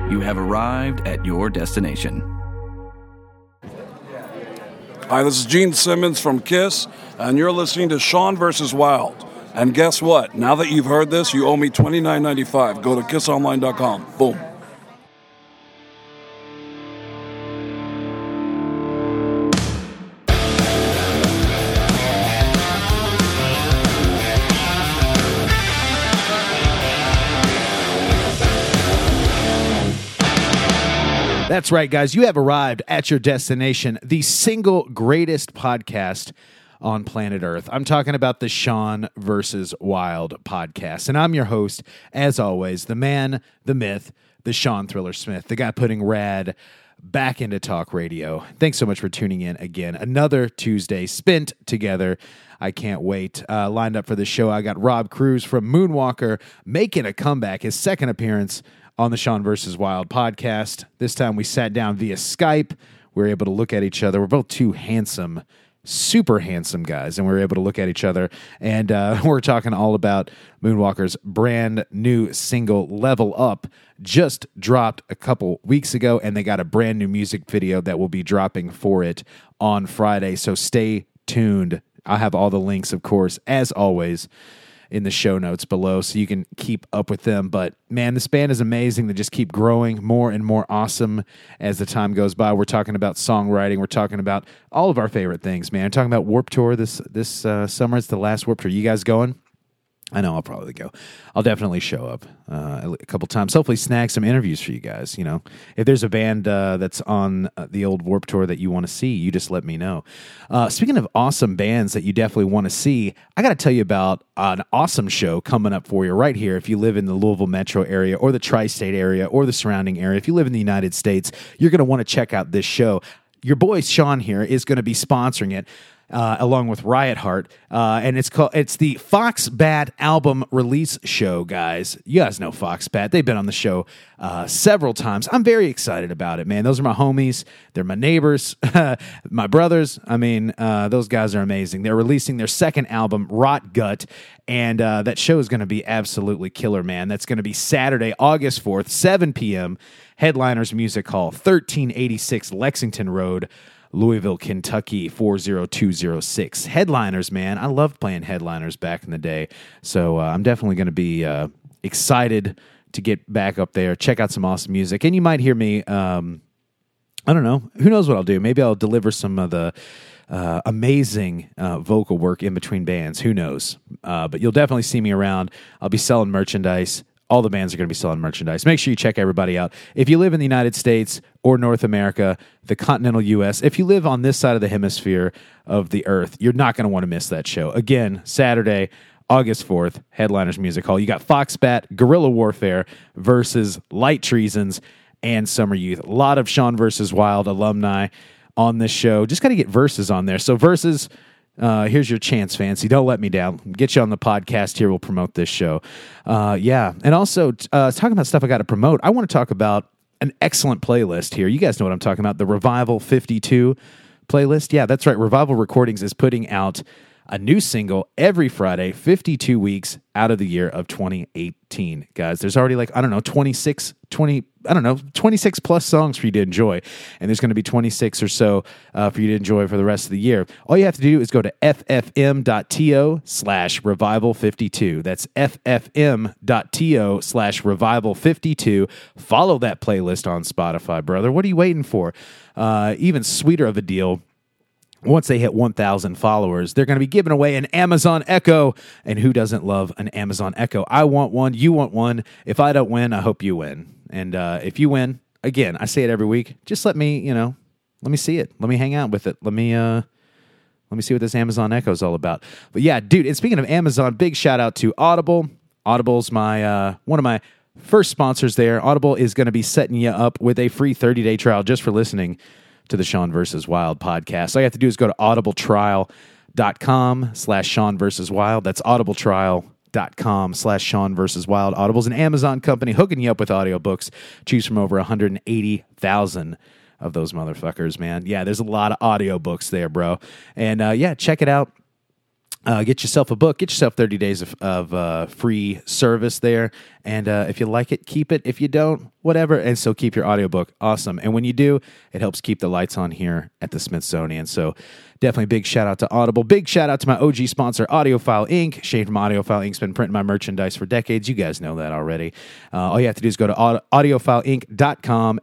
You have arrived at your destination. Hi, this is Gene Simmons from KISS, and you're listening to Sean vs. Wild. And guess what? Now that you've heard this, you owe me $29.95. Go to kissonline.com. Boom. That's right, guys. You have arrived at your destination, the single greatest podcast on planet Earth. I'm talking about the Sean vs. Wild podcast. And I'm your host, as always, the man, the myth, the Sean Thriller Smith, the guy putting rad back into talk radio. Thanks so much for tuning in again. Another Tuesday spent together. I can't wait. Lined up for the show, I got Rob Cruz from Moonwalker making a comeback, his second appearance on the Sean vs. Wild podcast. This time we sat down via Skype. We were able to look at each other. We're both two handsome, super handsome guys, and we were able to look at each other. And we're talking all about Moonwalker's brand new single, Level Up, just dropped a couple weeks ago, and they got a brand new music video that will be dropping for it on Friday. So stay tuned. I'll have all the links, of course, as always, in the show notes below so you can keep up with them. But man, this band is amazing. They just keep growing more and more awesome as the time goes by. We're talking about songwriting. We're talking about all of our favorite things, man. We're talking about Warped Tour this summer. It's the last Warped Tour. You guys going? I know I'll probably go. I'll definitely show up a couple times. Hopefully snag some interviews for you guys. You know, if there's a band that's on the old Warped Tour that you want to see, you just let me know. Speaking of awesome bands that you definitely want to see, I got to tell you about an awesome show coming up for you right here. If you live in the Louisville metro area or the tri-state area or the surrounding area, if you live in the United States, you're going to want to check out this show. Your boy Sean here is going to be sponsoring it. Along with Riot Heart, and it's the Fox Bat album release show, guys. You guys know Fox Bat; they've been on the show several times. I'm very excited about it, man. Those are my homies. They're my neighbors, my brothers. I mean, those guys are amazing. They're releasing their second album, Rot Gut, and that show is going to be absolutely killer, man. That's going to be Saturday, August 4th, 7 p.m. Headliners Music Hall, 1386 Lexington Road, Louisville, Kentucky, 40206. Headliners, man. I loved playing headliners back in the day. So I'm definitely going to be excited to get back up there, check out some awesome music. And you might hear me, I don't know. Who knows what I'll do? Maybe I'll deliver some of the amazing vocal work in between bands. Who knows? But you'll definitely see me around. I'll be selling merchandise. All the bands are going to be selling merchandise. Make sure you check everybody out. If you live in the United States or North America, the continental U.S., if you live on this side of the hemisphere of the earth, you're not going to want to miss that show. Again, Saturday, August 4th, Headliners Music Hall. You got Fox Bat, Guerrilla Warfare versus Light Treasons and Summer Youth. A lot of Sean vs. Wild alumni on this show. Just got to get verses on there. So verses... here's your chance, Fancy. Don't let me down. Get you on the podcast here. We'll promote this show. Yeah. And also, talking about stuff I got to promote, I want to talk about an excellent playlist here. You guys know what I'm talking about. The Revival 52 playlist. Yeah, that's right. Revival Recordings is putting out a new single every Friday, 52 weeks out of the year of 2018. Guys, there's already 26 plus songs for you to enjoy. And there's going to be 26 or so for you to enjoy for the rest of the year. All you have to do is go to ffm.to/revival52. That's ffm.to/revival52. Follow that playlist on Spotify, brother. What are you waiting for? Even sweeter of a deal. Once they hit 1,000 followers, they're going to be giving away an Amazon Echo. And who doesn't love an Amazon Echo? I want one. You want one. If I don't win, I hope you win. And if you win, again, I say it every week. Just let me see it. Let me hang out with it. Let me see what this Amazon Echo is all about. But yeah, dude. And speaking of Amazon, big shout out to Audible. Audible's my one of my first sponsors there. Audible is going to be setting you up with a free 30-day trial just for listening to the Sean vs. Wild podcast. All you have to do is go to audibletrial.com/Sean vs. Wild. That's audibletrial.com/Sean vs. Wild. Audible's an Amazon company hooking you up with audiobooks. Choose from over 180,000 of those motherfuckers, man. Yeah, there's a lot of audiobooks there, bro. And yeah, check it out. Get yourself a book. Get yourself 30 days of free service there. And if you like it, keep it. If you don't, whatever, and still keep your audiobook. Awesome. And when you do, it helps keep the lights on here at the Smithsonian. So definitely big shout out to Audible. Big shout out to my OG sponsor, Audiophile Inc. Shane from Audiophile Inc.'s been printing my merchandise for decades. You guys know that already. All you have to do is go to audiophileinc.com,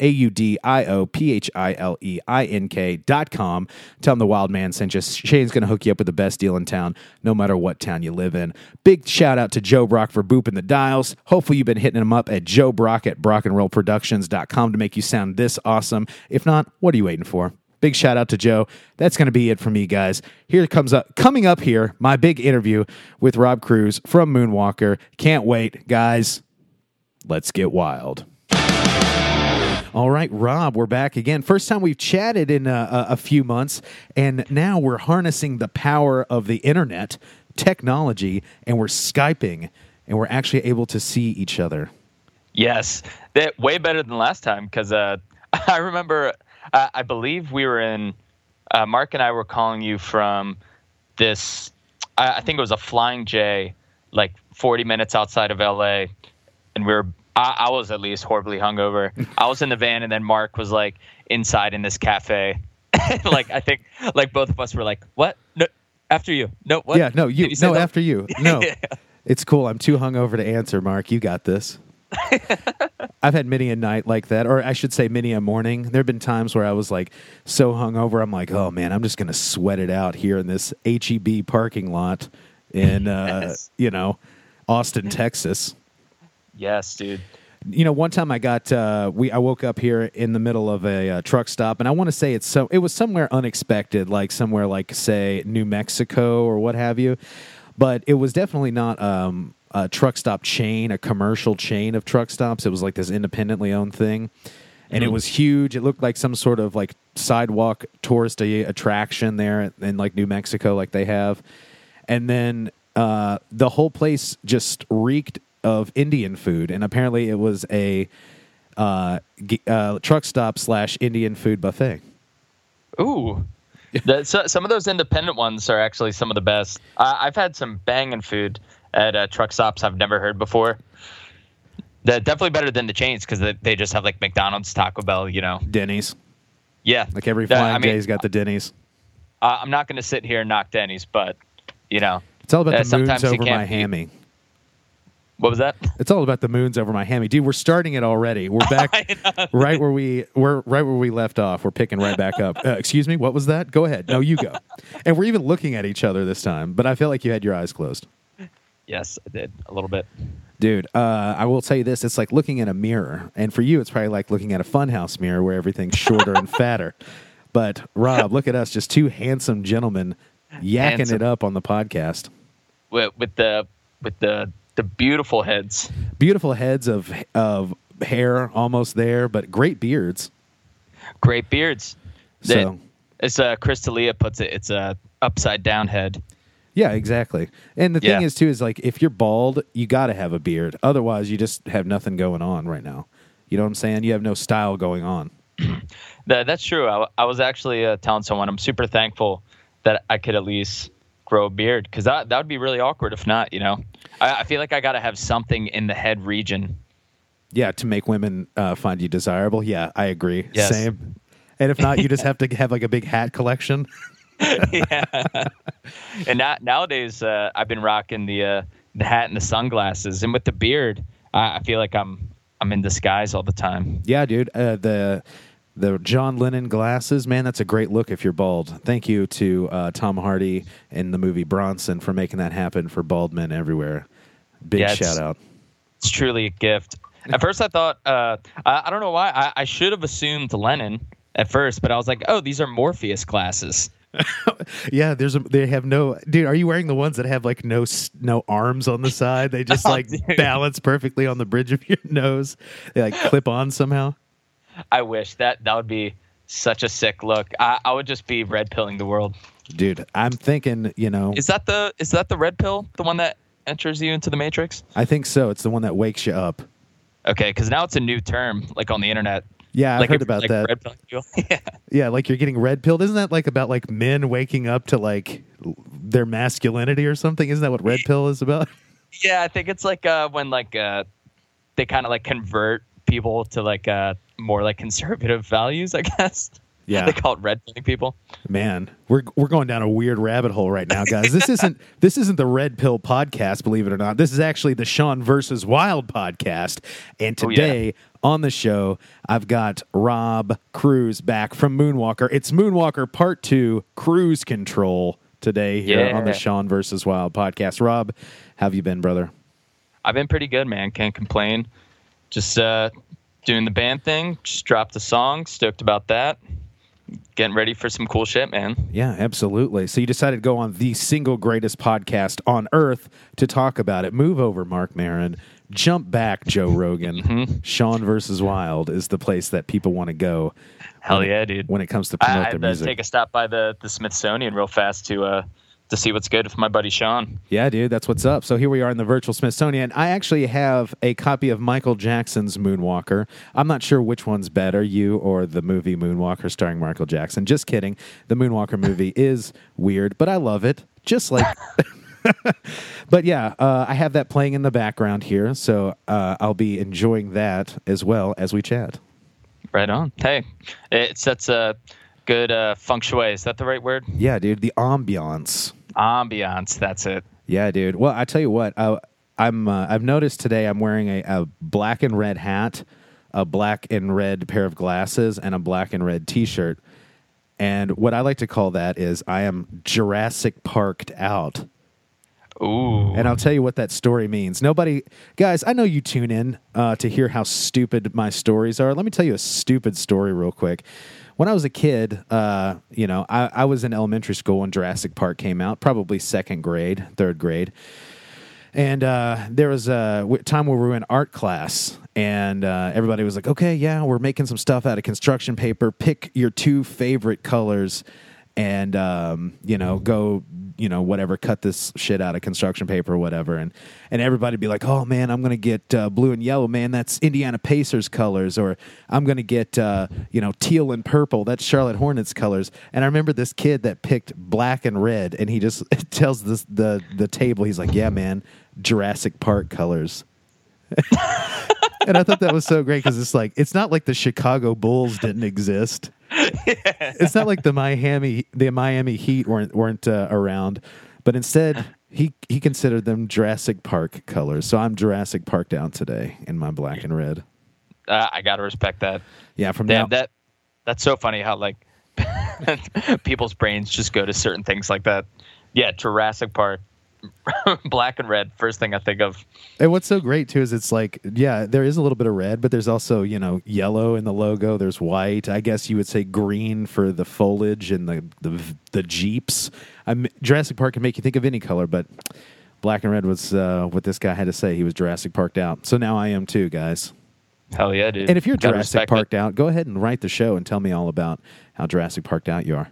AUDIOPHILEINK.com. Tell them the Wild Man sent you. Shane's going to hook you up with the best deal in town, no matter what town you live in. Big shout out to Joe Brock for booping the dials. Hopefully you've been hitting him up at Joe Brock at brockandrollproductions.com to make you sound this awesome. If not, what are you waiting for? Big shout out to Joe. That's going to be it for me, guys. Coming up here, my big interview with Rob Cruz from Moonwalker. Can't wait, guys. Let's get wild. All right, Rob, we're back again. First time we've chatted in a few months, and now we're harnessing the power of the internet, technology, and we're Skyping, and we're actually able to see each other. Yes, way better than last time, because I remember... I believe we were in, Mark and I were calling you from this, I think it was a Flying J, like 40 minutes outside of LA. And I was at least horribly hungover. I was in the van, and then Mark was like inside in this cafe. Like, I think like both of us were like, what? No, after you. No, what? Yeah, no, you. No, after you. No, Yeah. It's cool. I'm too hungover to answer, Mark. You got this. I've had many a night like that, or I should say many a morning. There have been times where I was like so hungover, I'm like, oh man, I'm just going to sweat it out here in this HEB parking lot in, Yes. Austin, Texas. Yes, dude. One time I got, I woke up here in the middle of a truck stop, and I want to say it was somewhere unexpected, like somewhere like, say, New Mexico or what have you, but it was definitely not, a truck stop chain, a commercial chain of truck stops. It was like this independently owned thing. And it was huge. It looked like some sort of like sidewalk tourist attraction there in like New Mexico, like they have. And then the whole place just reeked of Indian food. And apparently it was a truck stop / Indian food buffet. Ooh. Some of those independent ones are actually some of the best. I've had some banging food at truck stops I've never heard before. They're definitely better than the chains because they just have like McDonald's, Taco Bell, Denny's. Yeah. Like every Flying J's got the Denny's. I'm not going to sit here and knock Denny's, but, It's all about the moons sometimes you over can't my hammy. What was that? It's all about the moons over my hammy. Dude, we're starting it already. We're back right where we left off. We're picking right back up. Excuse me, what was that? Go ahead. No, you go. And we're even looking at each other this time, but I felt like you had your eyes closed. Yes, I did. A little bit. Dude, I will tell you this. It's like looking in a mirror. And for you, it's probably like looking at a funhouse mirror where everything's shorter and fatter. But, Rob, look at us, just two handsome gentlemen yakking it up on the podcast. With the beautiful heads. Beautiful heads of hair almost there, but great beards. Great beards. So, as Chris D'Elia puts it, it's a upside down head. yeah, exactly. And the thing is, too, is like if you're bald, you got to have a beard. Otherwise, you just have nothing going on right now. You know what I'm saying? You have no style going on. That's true. I was actually telling someone I'm super thankful that I could at least grow a beard because that would be really awkward if not, I feel like I got to have something in the head region. Yeah, to make women find you desirable. Yeah, I agree. Yes. Same. And if not, you just have to have like a big hat collection. Yeah. And nowadays, I've been rocking the hat and the sunglasses, and with the beard, I feel like I'm in disguise all the time. Yeah, dude. The John Lennon glasses, man, that's a great look if you're bald. Thank you to Tom Hardy in the movie Bronson for making that happen for bald men everywhere. Big shout out. It's truly a gift. At first, I thought I don't know why I should have assumed Lennon at first, but I was like, oh, these are Morpheus glasses. Yeah, they have no. Dude, are you wearing the ones that have like no arms on the side? They just balance perfectly on the bridge of your nose. They like clip on somehow. I wish that would be such a sick look. I would just be red pilling the world. Dude, I'm thinking, Is that the red pill, the one that enters you into the Matrix? I think so. It's the one that wakes you up. Okay, because now it's a new term, like on the internet. Yeah, I've heard about that. Red pill. Yeah, like you're getting red pilled. Isn't that like about like men waking up to like their masculinity or something? Isn't that what red pill is about? Yeah, I think it's like when like they kind of like convert people to like more like conservative values, I guess. Yeah. They call it red pilling people. Man, we're going down a weird rabbit hole right now, guys. This isn't the Red Pill podcast, believe it or not. This is actually the Sean versus Wild podcast. And today on the show, I've got Rob Cruz back from Moonwalker. It's Moonwalker Part 2, Cruise Control, today here on the Sean versus Wild podcast. Rob, how have you been, brother? I've been pretty good, man. Can't complain. Just doing the band thing. Just dropped a song. Stoked about that. Getting ready for some cool shit, man. Yeah, absolutely. So you decided to go on the single greatest podcast on earth to talk about it. Move over, Mark Maron. Jump back, Joe Rogan. Sean versus Wild is the place that people want to go. Hell yeah, dude. When it comes to promote their music. I had to take a stop by the Smithsonian real fast to see what's good with my buddy Sean. Yeah, dude, that's what's up. So here we are in the virtual Smithsonian. I actually have a copy of Michael Jackson's Moonwalker. I'm not sure which one's better, you or the movie Moonwalker starring Michael Jackson. Just kidding. The Moonwalker movie is weird, but I love it. Just like... But yeah, I have that playing in the background here, so I'll be enjoying that as well as we chat. Right on. Hey, it sets a good feng shui. Is that the right word? Yeah, dude, the ambiance. Ambiance, that's it. Yeah, dude. Well, I tell you what, I've noticed today I'm wearing a black and red hat, a black and red pair of glasses, and a black and red T-shirt. And what I like to call that is I am Jurassic Parked out. Ooh. And I'll tell you what that story means. Guys, I know you tune in to hear how stupid my stories are. Let me tell you a stupid story real quick. When I was a kid, I was in elementary school when Jurassic Park came out, probably third grade. And there was a time where we were in art class, and everybody was like, okay, yeah, we're making some stuff out of construction paper. Pick your 2 favorite colors and, go, whatever, cut this shit out of construction paper or whatever. And everybody be like, oh, man, I'm going to get blue and yellow. Man, that's Indiana Pacers colors. Or I'm going to get, teal and purple. That's Charlotte Hornets colors. And I remember this kid that picked black and red, and he just tells the table, he's like, yeah, man, Jurassic Park colors. And I thought that was so great because it's not like the Chicago Bulls didn't exist. It's not like the Miami Heat weren't around, but instead he considered them Jurassic Park colors. So I'm Jurassic Parked out today in my black and red. I gotta respect that. Yeah, that's so funny how like people's brains just go to certain things like that. Yeah, Jurassic Park. Black and red, first thing I think of. And what's so great too is it's like, yeah, there is a little bit of red, but there's also, yellow in the logo. There's white. I guess you would say green for the foliage and the Jeeps. Jurassic Park can make you think of any color, but black and red was what this guy had to say. He was Jurassic Parked out. So now I am too, guys. Hell yeah, dude. And if you're Jurassic Parked out, go ahead and write the show and tell me all about how Jurassic Parked out you are.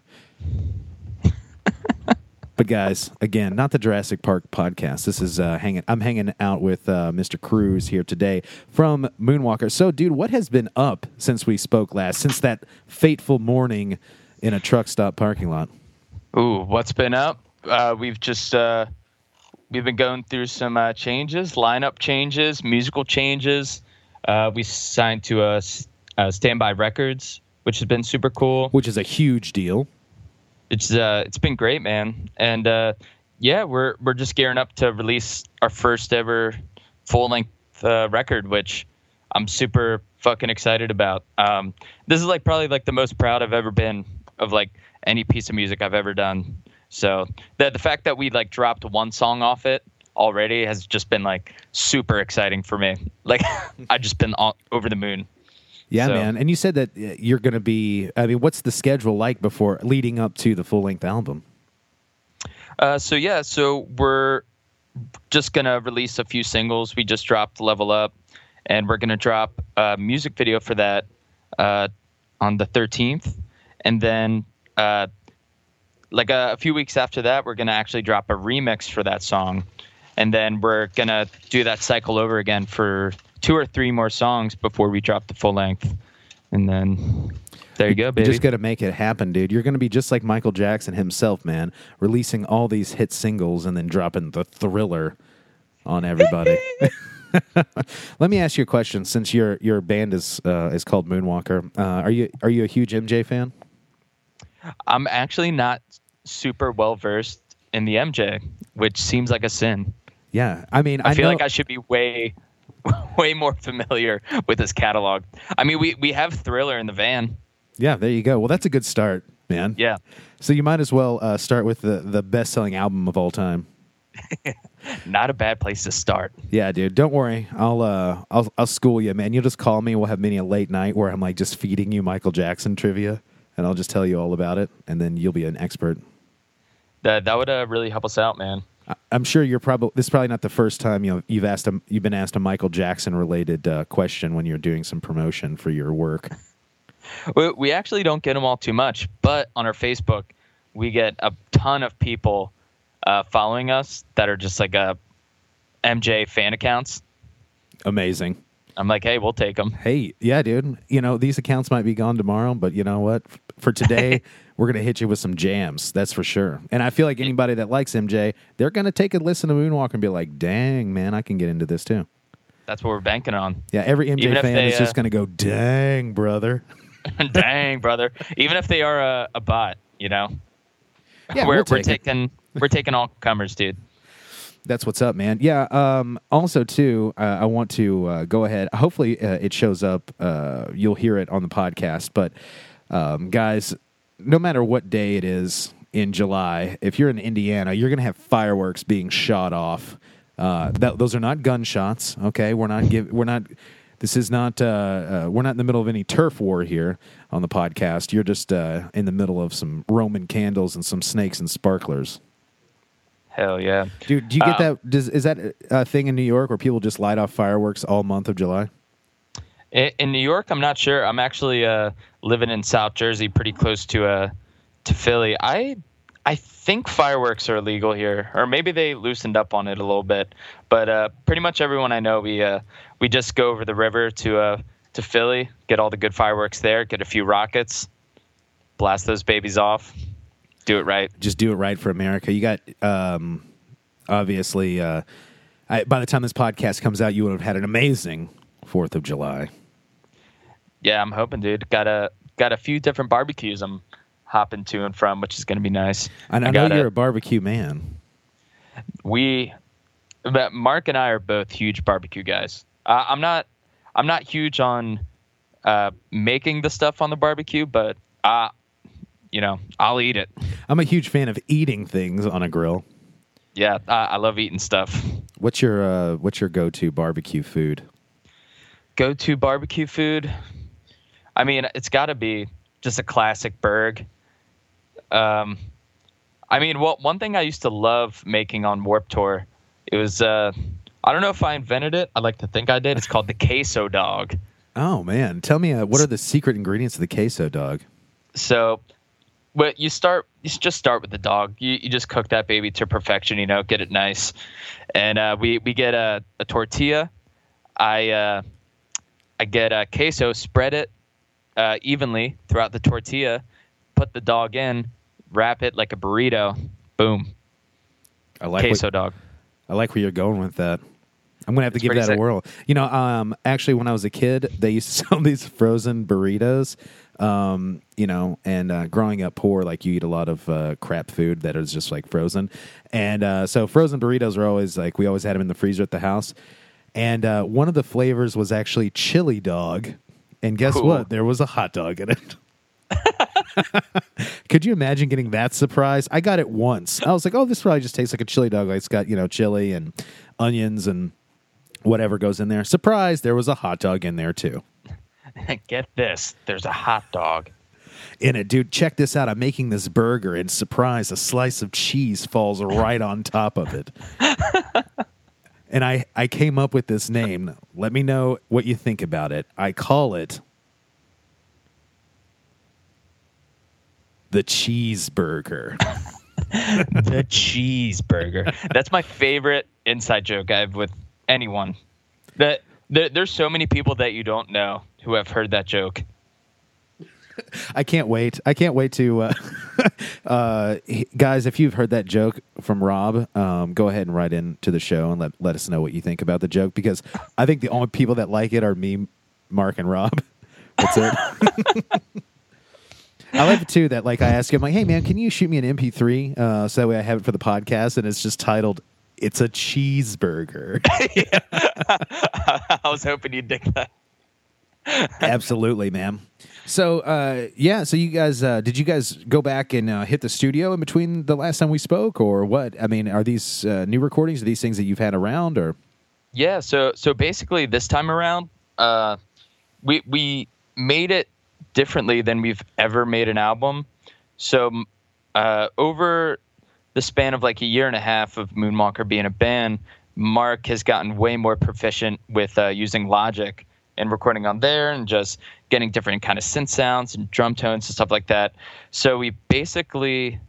But guys, again, not the Jurassic Park podcast. This is I'm hanging out with Mr. Cruz here today from Moonwalker. So, dude, what has been up since we spoke last, since that fateful morning in a truck stop parking lot? Ooh, what's been up? We've been going through some changes, lineup changes, musical changes. We signed to Standby Records, which has been super cool. Which is a huge deal. It's been great, man, and we're just gearing up to release our first ever full length record, which I'm super fucking excited about. This is probably the most proud I've ever been of any piece of music I've ever done. So the fact that we dropped one song off it already has just been super exciting for me. I've just been over the moon. Yeah, so, man. And you said that you're going to be, what's the schedule like before leading up to the full-length album? So we're just going to release a few singles. We just dropped Level Up, and we're going to drop a music video for that on the 13th. And then a few weeks after that, we're going to actually drop a remix for that song. And then we're going to do that cycle over again for 2 or 3 more songs before we drop the full length. And then there you go, baby. You just got to make it happen, dude. You're going to be just like Michael Jackson himself, man, releasing all these hit singles and then dropping the Thriller on everybody. Let me ask you a question. Since your band is called Moonwalker, are you a huge MJ fan? I'm actually not super well versed in the MJ, which seems like a sin. Yeah, I mean, I feel know, like I should be way more familiar with his catalog. I mean, we have Thriller in the van. Yeah, there you go. Well, that's a good start, man. Yeah. So you might as well start with the best-selling album of all time. Not a bad place to start. Yeah, dude. Don't worry. I'll school you, man. You'll just call me. We'll have many a late night where I'm like just feeding you Michael Jackson trivia, and I'll just tell you all about it, and then you'll be an expert. That would really help us out, man. I'm sure this is probably not the first time you've been asked a Michael Jackson related question when you're doing some promotion for your work. We actually don't get them all too much, but on our Facebook, we get a ton of people following us that are just like MJ fan accounts. Amazing. I'm like, hey, we'll take them. Hey, yeah, dude. These accounts might be gone tomorrow, but you know what? For today, we're going to hit you with some jams. That's for sure. And I feel like anybody that likes MJ, they're going to take a listen to Moonwalker and be like, dang, man, I can get into this too. That's what we're banking on. Yeah, every MJ fan is just going to go, dang, brother. Dang, brother. Even if they are a bot, Yeah, we're taking all comers, dude. That's what's up, man. Yeah. Also, too, I want to go ahead. Hopefully, it shows up. You'll hear it on the podcast. But, guys, no matter what day it is in July, if you're in Indiana, you're going to have fireworks being shot off. Those are not gunshots. Okay, we're not. This is not. We're not in the middle of any turf war here on the podcast. You're just in the middle of some Roman candles and some snakes and sparklers. Hell yeah, dude! Do you get that? Is that a thing in New York where people just light off fireworks all month of July? In New York, I'm not sure. I'm actually living in South Jersey, pretty close to Philly. I think fireworks are illegal here, or maybe they loosened up on it a little bit. But pretty much everyone I know, we just go over the river to Philly, get all the good fireworks there, get a few rockets, blast those babies off. Do it right. Just do it right for America. You got, obviously, by the time this podcast comes out, you would have had an amazing 4th of July. Yeah, I'm hoping, dude. Got a few different barbecues I'm hopping to and from, which is going to be nice. And I know you're a barbecue man. Mark and I are both huge barbecue guys. I'm not huge on making the stuff on the barbecue, but I'll eat it. I'm a huge fan of eating things on a grill. Yeah, I love eating stuff. What's your go-to barbecue food? Go-to barbecue food? I mean, it's got to be just a classic burg. One thing I used to love making on Warped Tour, it was, I don't know if I invented it. I'd like to think I did. It's called the queso dog. Oh, man. Tell me, what are the secret ingredients of the queso dog? So, you just start with the dog. You just cook that baby to perfection, get it nice. And we get a tortilla. I get a queso, spread it evenly throughout the tortilla, put the dog in, wrap it like a burrito. Boom. I like queso dog. I like where you're going with that. I'm going to have to give that a whirl. Actually, when I was a kid, they used to sell these frozen burritos. And growing up poor, like you eat a lot of crap food that is just like frozen. And so frozen burritos are always like, we always had them in the freezer at the house. And one of the flavors was actually chili dog. And guess what? There was a hot dog in it. Could you imagine getting that surprise? I got it once. I was like, oh, this probably just tastes like a chili dog. Like it's got, chili and onions and whatever goes in there. Surprise, there was a hot dog in there too. Get this. There's a hot dog in it. Dude, check this out. I'm making this burger and surprise, a slice of cheese falls right on top of it. And I came up with this name. Let me know what you think about it. I call it the cheeseburger. The cheeseburger. That's my favorite inside joke I have with anyone. There's so many people that you don't know who have heard that joke. I can't wait. I can't wait to, guys, if you've heard that joke from Rob, go ahead and write in to the show and let us know what you think about the joke, because I think the only people that like it are me, Mark, and Rob. That's it. I like it too that, like, I ask him, like, hey man, can you shoot me an MP3 so that way I have it for the podcast, and it's just titled "It's a Cheeseburger." I was hoping you'd dig that. Absolutely, man. So, so you guys, did you guys go back and hit the studio in between the last time we spoke, or what? I mean, are these new recordings? Are these things that you've had around, or? Yeah. So basically, this time around, we made it differently than we've ever made an album. So, over the span of like a year and a half of Moonwalker being a band, Mark has gotten way more proficient with using Logic and recording on there and just getting different kind of synth sounds and drum tones and stuff like that. So we basically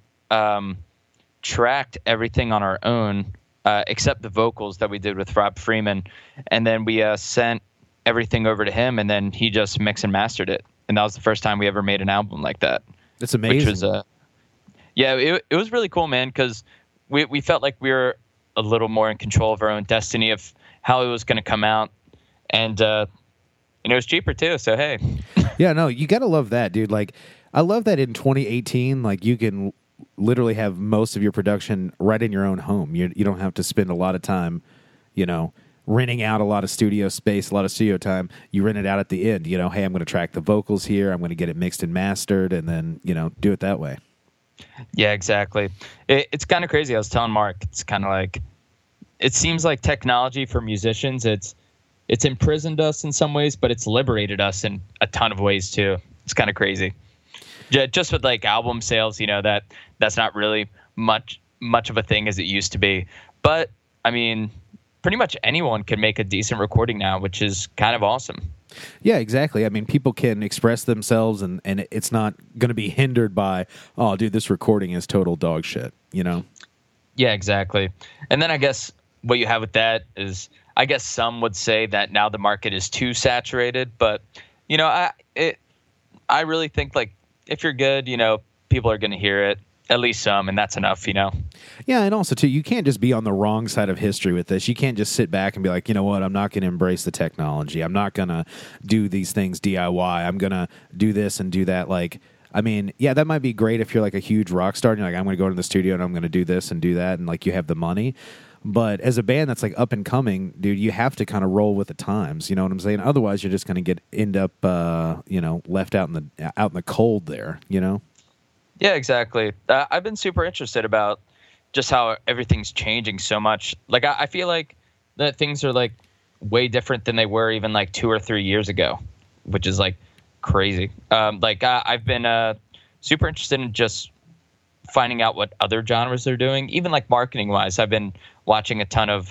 tracked everything on our own, except the vocals that we did with Rob Freeman. And then we sent everything over to him, and then he just mixed and mastered it. And that was the first time we ever made an album like that. That's amazing. Which was, it was really cool, man, because we felt like we were a little more in control of our own destiny of how it was going to come out. And, it was cheaper too, so hey. Yeah, no, you got to love that, dude. Like, I love that in 2018, like, you can literally have most of your production right in your own home. You don't have to spend a lot of time, renting out a lot of studio space, a lot of studio time. You rent it out at the end. Hey, I'm going to track the vocals here. I'm going to get it mixed and mastered, and then, do it that way. Yeah, exactly. It's kind of crazy. I was telling Mark, it's kind of like, it seems like technology for musicians, it's imprisoned us in some ways, but it's liberated us in a ton of ways too. It's kind of crazy. Just with like album sales, that's not really much of a thing as it used to be. But I mean, pretty much anyone can make a decent recording now, which is kind of awesome. Yeah, exactly. I mean, people can express themselves, and it's not going to be hindered by, oh, dude, this recording is total dog shit, Yeah, exactly. And then I guess what you have with that is, I guess some would say that now the market is too saturated, but I really think, like, if you're good, people are going to hear it, at least some, and that's enough, Yeah, and also too, you can't just be on the wrong side of history with this. You can't just sit back and be like, you know what, I'm not going to embrace the technology. I'm not going to do these things DIY. I'm going to do this and do that. Like, I mean, yeah, that might be great if you're like a huge rock star and you're like, I'm going to go to the studio and I'm going to do this and do that, and like you have the money. But as a band that's like up and coming, dude, you have to kind of roll with the times. You know what I'm saying? Otherwise, you're just going to end up, left out in the cold there. Yeah, exactly. I've been super interested about just how everything's changing so much. Like, I feel like that things are like way different than they were even like 2 or 3 years ago, which is like crazy. I've been super interested in just finding out what other genres they're doing, even like marketing wise. I've been watching a ton of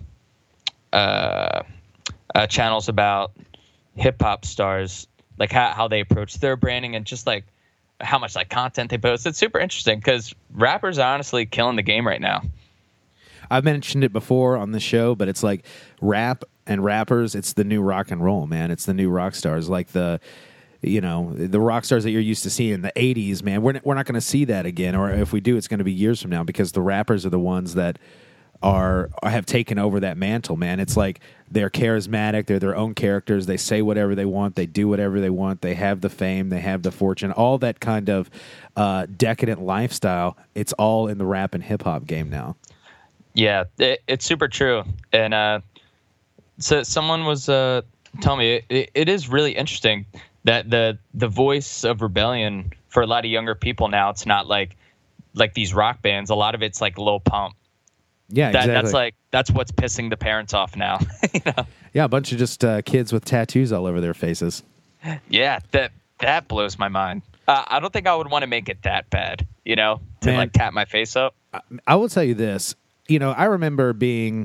channels about hip hop stars, like how they approach their branding and just like how much like content they post. It's super interesting because rappers are honestly killing the game right now. I've mentioned it before on the show, but it's like rap and rappers, it's the new rock and roll, man. It's the new rock stars. Like the rock stars that you're used to seeing in the 80s, man, we're not going to see that again. Or if we do, it's going to be years from now, because the rappers are the ones that have taken over that mantle, man. It's like they're charismatic. They're their own characters. They say whatever they want. They do whatever they want. They have the fame. They have the fortune. All that kind of decadent lifestyle, it's all in the rap and hip-hop game now. Yeah, it's super true. And so someone was telling me it is really interesting that the voice of rebellion for a lot of younger people now, it's not like these rock bands. A lot of it's like Lil Pump. Yeah, exactly. That's what's pissing the parents off now. Yeah, a bunch of just kids with tattoos all over their faces. Yeah, that blows my mind. I don't think I would want to make it that bad, to like tap my face up. I will tell you this. I remember being,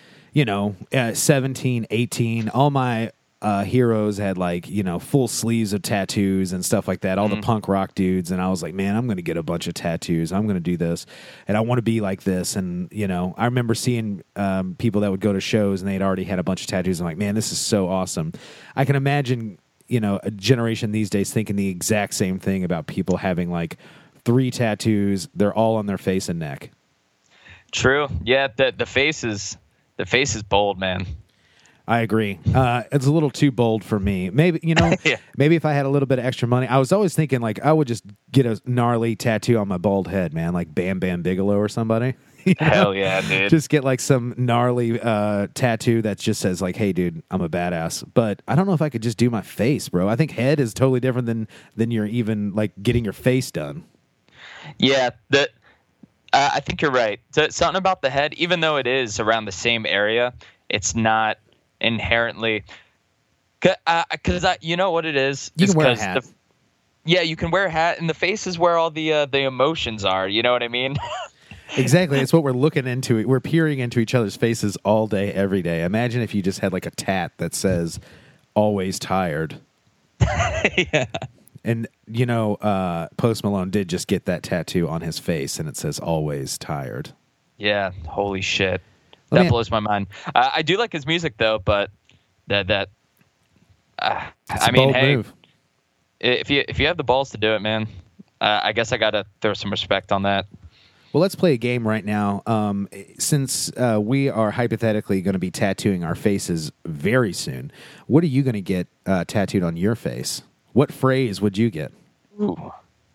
17, 18. All my heroes had like, full sleeves of tattoos and stuff like that. All the punk rock dudes. And I was like, man, I'm going to get a bunch of tattoos. I'm going to do this. And I want to be like this. And, I remember seeing people that would go to shows and they'd already had a bunch of tattoos. I'm like, man, this is so awesome. I can imagine, a generation these days thinking the exact same thing about people having like 3 tattoos. They're all on their face and neck. True. Yeah, the face is bold, man. I agree. It's a little too bold for me. Maybe, Yeah. maybe if I had a little bit of extra money, I was always thinking like I would just get a gnarly tattoo on my bald head, man, like Bam Bam Bigelow or somebody. Hell yeah, dude. Just get like some gnarly tattoo that just says like, "Hey, dude, I'm a badass." But I don't know if I could just do my face, bro. I think head is totally different than you're even like getting your face done. Yeah, I think you're right. Something about the head, even though it is around the same area, it's not inherently. Because you know what it is? You can wear a hat. Yeah, you can wear a hat, and the face is where all the emotions are. You know what I mean? Exactly. It's what we're looking into. We're peering into each other's faces all day, every day. Imagine if you just had like a tat that says "always tired." Yeah. And Post Malone did just get that tattoo on his face, and it says "always tired." Yeah. Holy shit. That blows my mind. I do like his music though, but that. I mean, hey, move. if you have the balls to do it, man, I guess I gotta throw some respect on that. Well, let's play a game right now. Since we are hypothetically going to be tattooing our faces very soon, what are you going to get tattooed on your face? What phrase would you get? Ooh.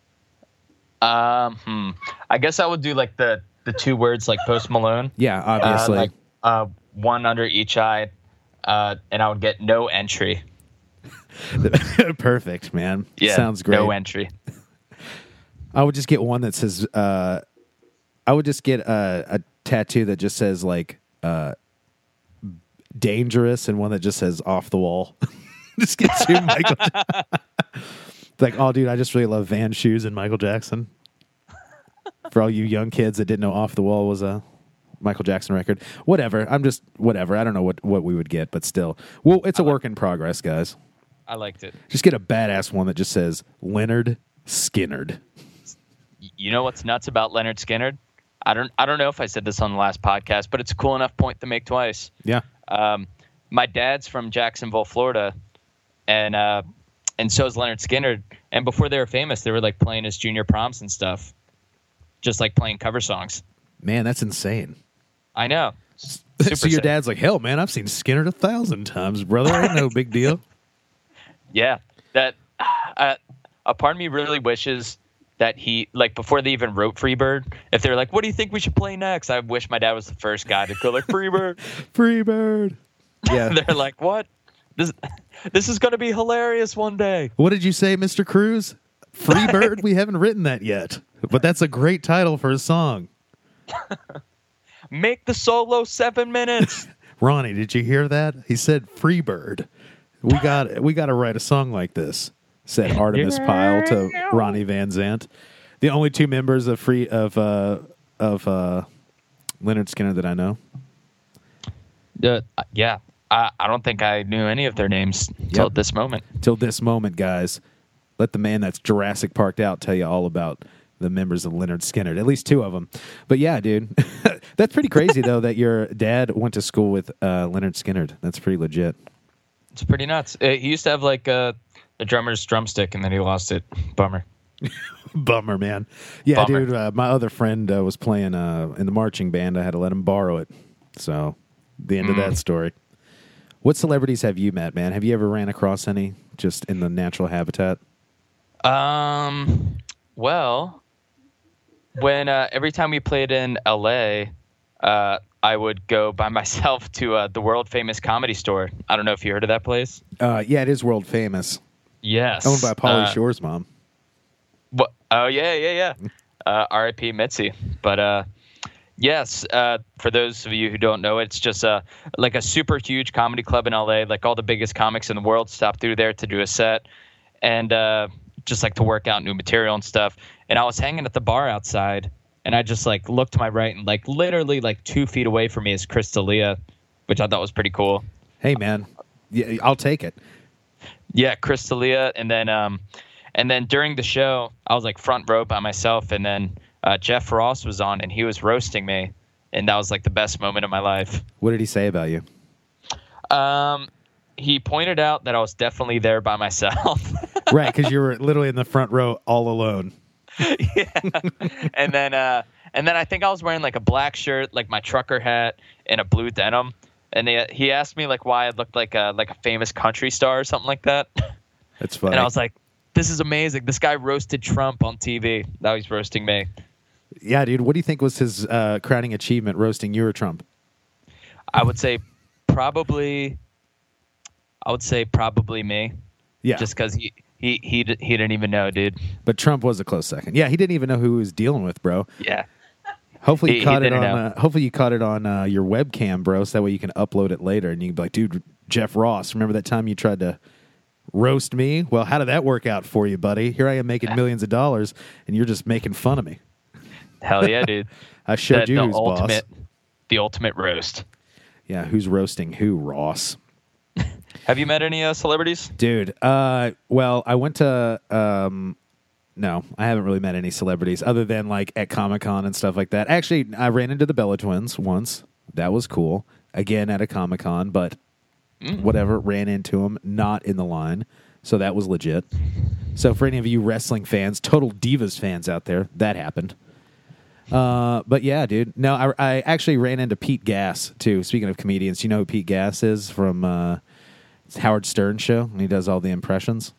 I guess I would do like the 2 words like Post Malone. Yeah, obviously. Like one under each eye, and I would get no entry. Perfect, man. Yeah, sounds great. No entry. I would just get one that says. I would just get a tattoo that just says like dangerous, and one that just says off the wall. Just get 2 Michael. Like, oh, dude, I just really love Vans shoes and Michael Jackson. For all you young kids that didn't know Off the Wall was a Michael Jackson record. Whatever. Whatever. I don't know what we would get, but still. Well, it's a work in progress, guys. I liked it. Just get a badass one that just says Leonard Skinnard. You know what's nuts about Leonard Skinnard? I don't know if I said this on the last podcast, but it's a cool enough point to make twice. Yeah. My dad's from Jacksonville, Florida, and so is Leonard Skinnard. And before they were famous, they were like playing his junior proms and stuff, just like playing cover songs. Man, that's insane. I know. So your dad's like, hell, man, I've seen Skinnard 1,000 times, brother. Ain't no big deal. Yeah, that a part of me really wishes that he, like, before they even wrote Freebird, if they were like, what do you think we should play next? I wish my dad was the first guy to go like, Freebird. Freebird. Yeah. They're like, what? This is going to be hilarious one day. What did you say, Mr. Cruz? Freebird? We haven't written that yet. But that's a great title for a song. Make the solo 7 minutes. Ronnie, did you hear that? He said Freebird. We got to write a song like this, said Artemis Pyle to Ronnie Van Zant. The only 2 members of Leonard Skinner that I know. Yeah. I don't think I knew any of their names till this moment. Till this moment, guys. Let the man that's Jurassic Parked out tell you all about the members of Leonard Skinner. At least 2 of them. But yeah, dude. That's pretty crazy, though, that your dad went to school with Leonard Skinner. That's pretty legit. It's pretty nuts. He used to have like a drummer's drumstick, and then he lost it. Bummer. Bummer, man. Yeah, Bummer. dude. My other friend was playing in the marching band. I had to let him borrow it. So, the end of that story. What celebrities have you met, man? Have you ever ran across any just in the natural habitat? Well, when every time we played in LA, I would go by myself to the world famous Comedy Store. I don't know if you heard of that place. Yeah, it is world famous. Yes. Owned by Pauly Shore's mom. Oh, yeah. R.I.P. Mitzi. But yes, for those of you who don't know, it's just like a super huge comedy club in LA. Like all the biggest comics in the world stop through there to do a set, and just like to work out new material and stuff. And I was hanging at the bar outside, and I just like looked to my right, and like literally like 2 feet away from me is Chris D'Elia, which I thought was pretty cool. Hey, man, yeah, I'll take it. Yeah, Chris D'Elia, and then during the show, I was like front row by myself, and then Jeff Ross was on, and he was roasting me, and that was like the best moment of my life. What did he say about you? he pointed out that I was definitely there by myself. Right, because you were literally in the front row all alone. Yeah. And then I think I was wearing like a black shirt, like my trucker hat, and a blue denim. And he asked me like why I looked like a famous country star or something like that. That's funny. And I was like, this is amazing. This guy roasted Trump on TV. Now he's roasting me. Yeah, dude. What do you think was his crowning achievement, roasting you or Trump? I would say probably me. Yeah. Just because he didn't even know, dude. But Trump was a close second. Yeah, he didn't even know who he was dealing with, bro. Yeah. Hopefully you He caught it didn't on. know. Hopefully you caught it on your webcam, bro. So that way you can upload it later, and you can be like, "Dude, Jeff Ross, remember that time you tried to roast me? Well, how did that work out for you, buddy? Here I am making millions of dollars, and you're just making fun of me. Hell yeah, dude. I showed you who's boss. The ultimate roast. Yeah, who's roasting who, Ross? Have you met any celebrities? Dude, well, I went to. No, I haven't really met any celebrities other than like at Comic-Con and stuff like that. Actually, I ran into the Bella Twins once. That was cool. Again at a Comic-Con, but whatever, ran into them, not in the line. So that was legit. So for any of you wrestling fans, Total Divas fans out there, that happened. But yeah, dude. No, I actually ran into Pete Gass, too. Speaking of comedians, you know who Pete Gass is from Howard Stern show? And he does all the impressions.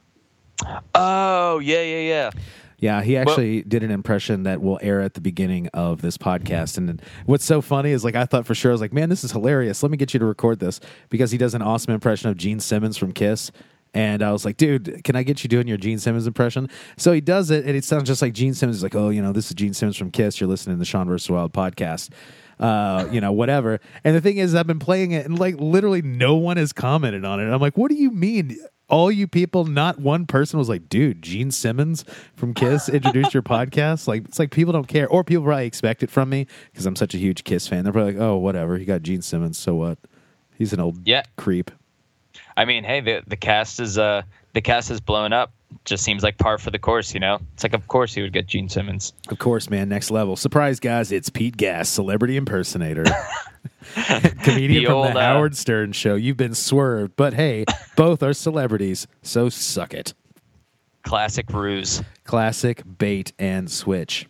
Oh, yeah. Yeah, he actually did an impression that will air at the beginning of this podcast. And what's so funny is, like, I thought for sure, I was like, man, this is hilarious. Let me get you to record this, because he does an awesome impression of Gene Simmons from Kiss. And I was like, dude, can I get you doing your Gene Simmons impression? So he does it, and it sounds just like Gene Simmons. He's like, oh, this is Gene Simmons from Kiss. You're listening to the Sean vs. Wild podcast. Whatever. And the thing is, I've been playing it, and like literally no one has commented on it. I'm like, what do you mean? All you people, not one person was like, dude, Gene Simmons from Kiss introduced your podcast? Like, it's like people don't care. Or people probably expect it from me because I'm such a huge Kiss fan. They're probably like, oh, whatever. You got Gene Simmons, so what? He's an old creep. I mean, hey, the cast is blown up. Just seems like par for the course, It's like, of course he would get Gene Simmons. Of course, man. Next level. Surprise, guys. It's Pete Gass, celebrity impersonator. Comedian from the Howard Stern show. You've been swerved, but hey, both are celebrities, so suck it. Classic ruse. Classic bait and switch.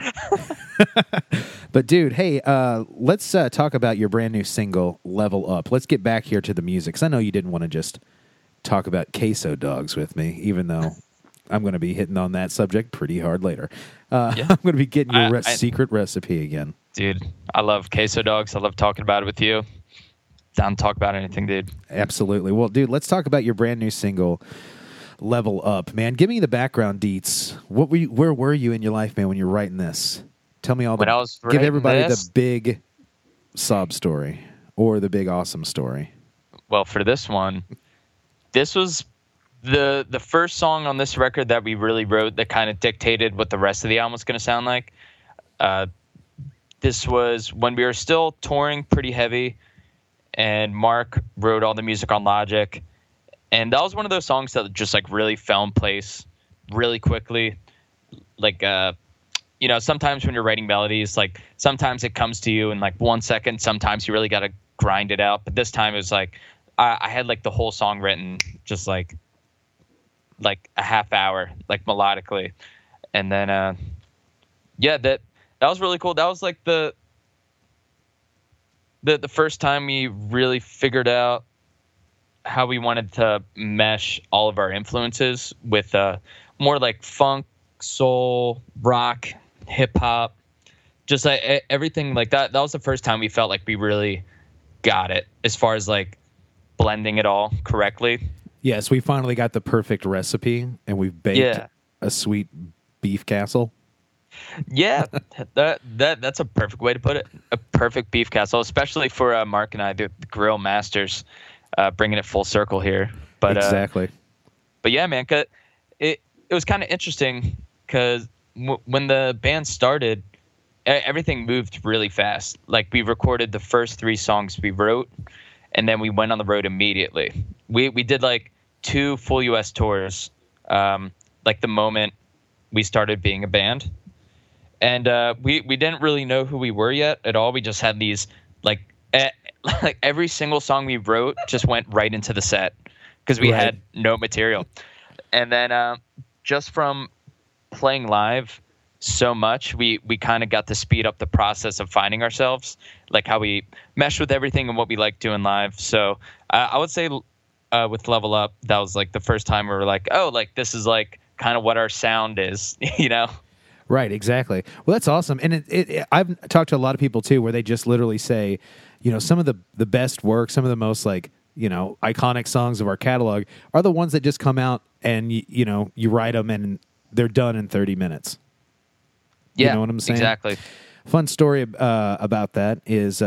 But dude, hey, let's talk about your brand new single, Level Up. Let's get back here to the music, because I know you didn't want to just talk about queso dogs with me, even though I'm going to be hitting on that subject pretty hard later. I'm going to be getting your secret recipe again. Dude, I love queso dogs. I love talking about it with you. Down to talk about anything, dude. Absolutely. Well, dude, let's talk about your brand new single, Level Up. Man, give me the background deets. Where were you in your life, man, when you're writing this? Tell me all give everybody the big sob story or the big awesome story. Well, for this one, this was the first song on this record that we really wrote that kind of dictated what the rest of the album was going to sound like. This was when we were still touring pretty heavy, and Mark wrote all the music on Logic. And that was one of those songs that just like really fell in place really quickly. Like, sometimes when you're writing melodies, like sometimes it comes to you in like 1 second. Sometimes you really got to grind it out. But this time it was like, I had like the whole song written just like a half hour, like melodically. And then, that was really cool. That was like the first time we really figured out how we wanted to mesh all of our influences with more like funk, soul, rock, hip hop, just like everything like that. That was the first time we felt like we really got it as far as like blending it all correctly. Yes, we finally got the perfect recipe, and we've baked a sweet beef castle. Yeah, that's a perfect way to put it. A perfect beef castle, especially for Mark and I, the grill masters, bringing it full circle here. But exactly. But yeah, man, it was kind of interesting because when the band started, everything moved really fast. Like, we recorded the first 3 songs we wrote, and then we went on the road immediately. We did like 2 full U.S. tours, like the moment we started being a band. And we didn't really know who we were yet at all. We just had these like like every single song we wrote just went right into the set because we had no material. And then just from playing live so much, we kind of got to speed up the process of finding ourselves, like how we mesh with everything and what we like doing live. So I would say with Level Up, that was like the first time we were like, oh, like this is like kind of what our sound is, you know? Right, exactly. Well, that's awesome. And I've talked to a lot of people too, where they just literally say, you know, some of the best work, some of the most like, you know, iconic songs of our catalog are the ones that just come out and you know, you write them and they're done in 30 minutes. Yeah, you know what I'm saying? Exactly. Fun story about that is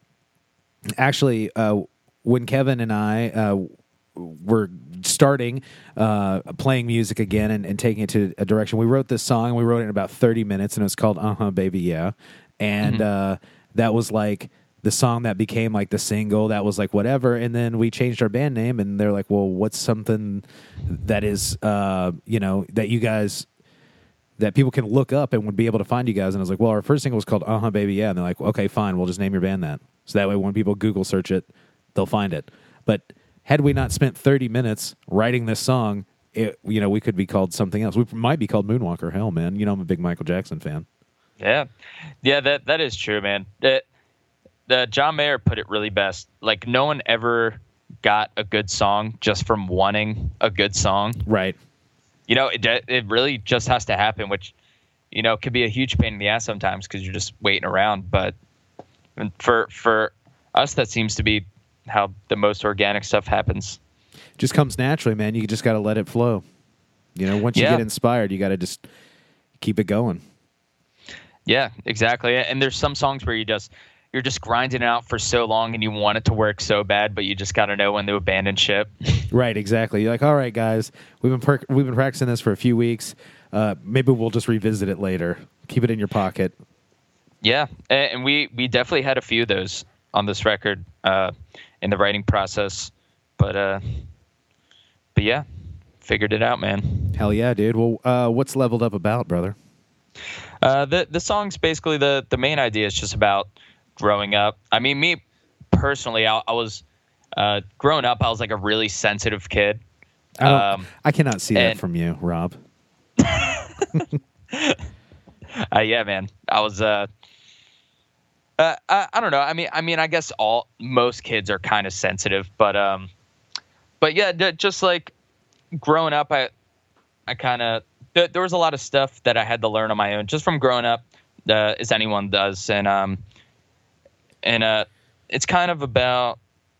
actually when Kevin and I were starting playing music again and taking it to a direction, we wrote this song. We wrote it in about 30 minutes, and it was called Uh-Huh, Baby, Yeah. And that was like the song that became like the single. That was like whatever. And then we changed our band name, and they're like, well, what's something that is, you know, that you guys... that people can look up and would be able to find you guys. And I was like, well, our first single was called Uh-Huh, Baby, Yeah. And they're like, okay, fine, we'll just name your band that. So that way when people Google search it, they'll find it. But had we not spent 30 minutes writing this song, you know, we could be called something else. We might be called Moonwalker. Hell, man. You know, I'm a big Michael Jackson fan. Yeah. Yeah, that is true, man. The John Mayer put it really best. Like, no one ever got a good song just from wanting a good song. Right. You know, it really just has to happen, which, you know, could be a huge pain in the ass sometimes because you're just waiting around. But for us, that seems to be how the most organic stuff happens. Just comes naturally, man. You just got to let it flow. You know, once you get inspired, you got to just keep it going. Yeah, exactly. And there's some songs where you're just grinding it out for so long and you want it to work so bad, but you just got to know when to abandon ship. Right, exactly. You're like, all right, guys, we've been practicing this for a few weeks. Maybe we'll just revisit it later. Keep it in your pocket. Yeah, and we definitely had a few of those on this record in the writing process, but yeah, figured it out, man. Hell yeah, dude. Well, what's Leveled Up about, brother? The song's basically the main idea is just about growing up. I mean, me personally, I was growing up. I was like a really sensitive kid. I cannot see that from you, Rob. Yeah, man. I was. I don't know. I mean, I guess most kids are kind of sensitive, but yeah, just like growing up, I kind of there was a lot of stuff that I had to learn on my own just from growing up, as anyone does, and it's kind of about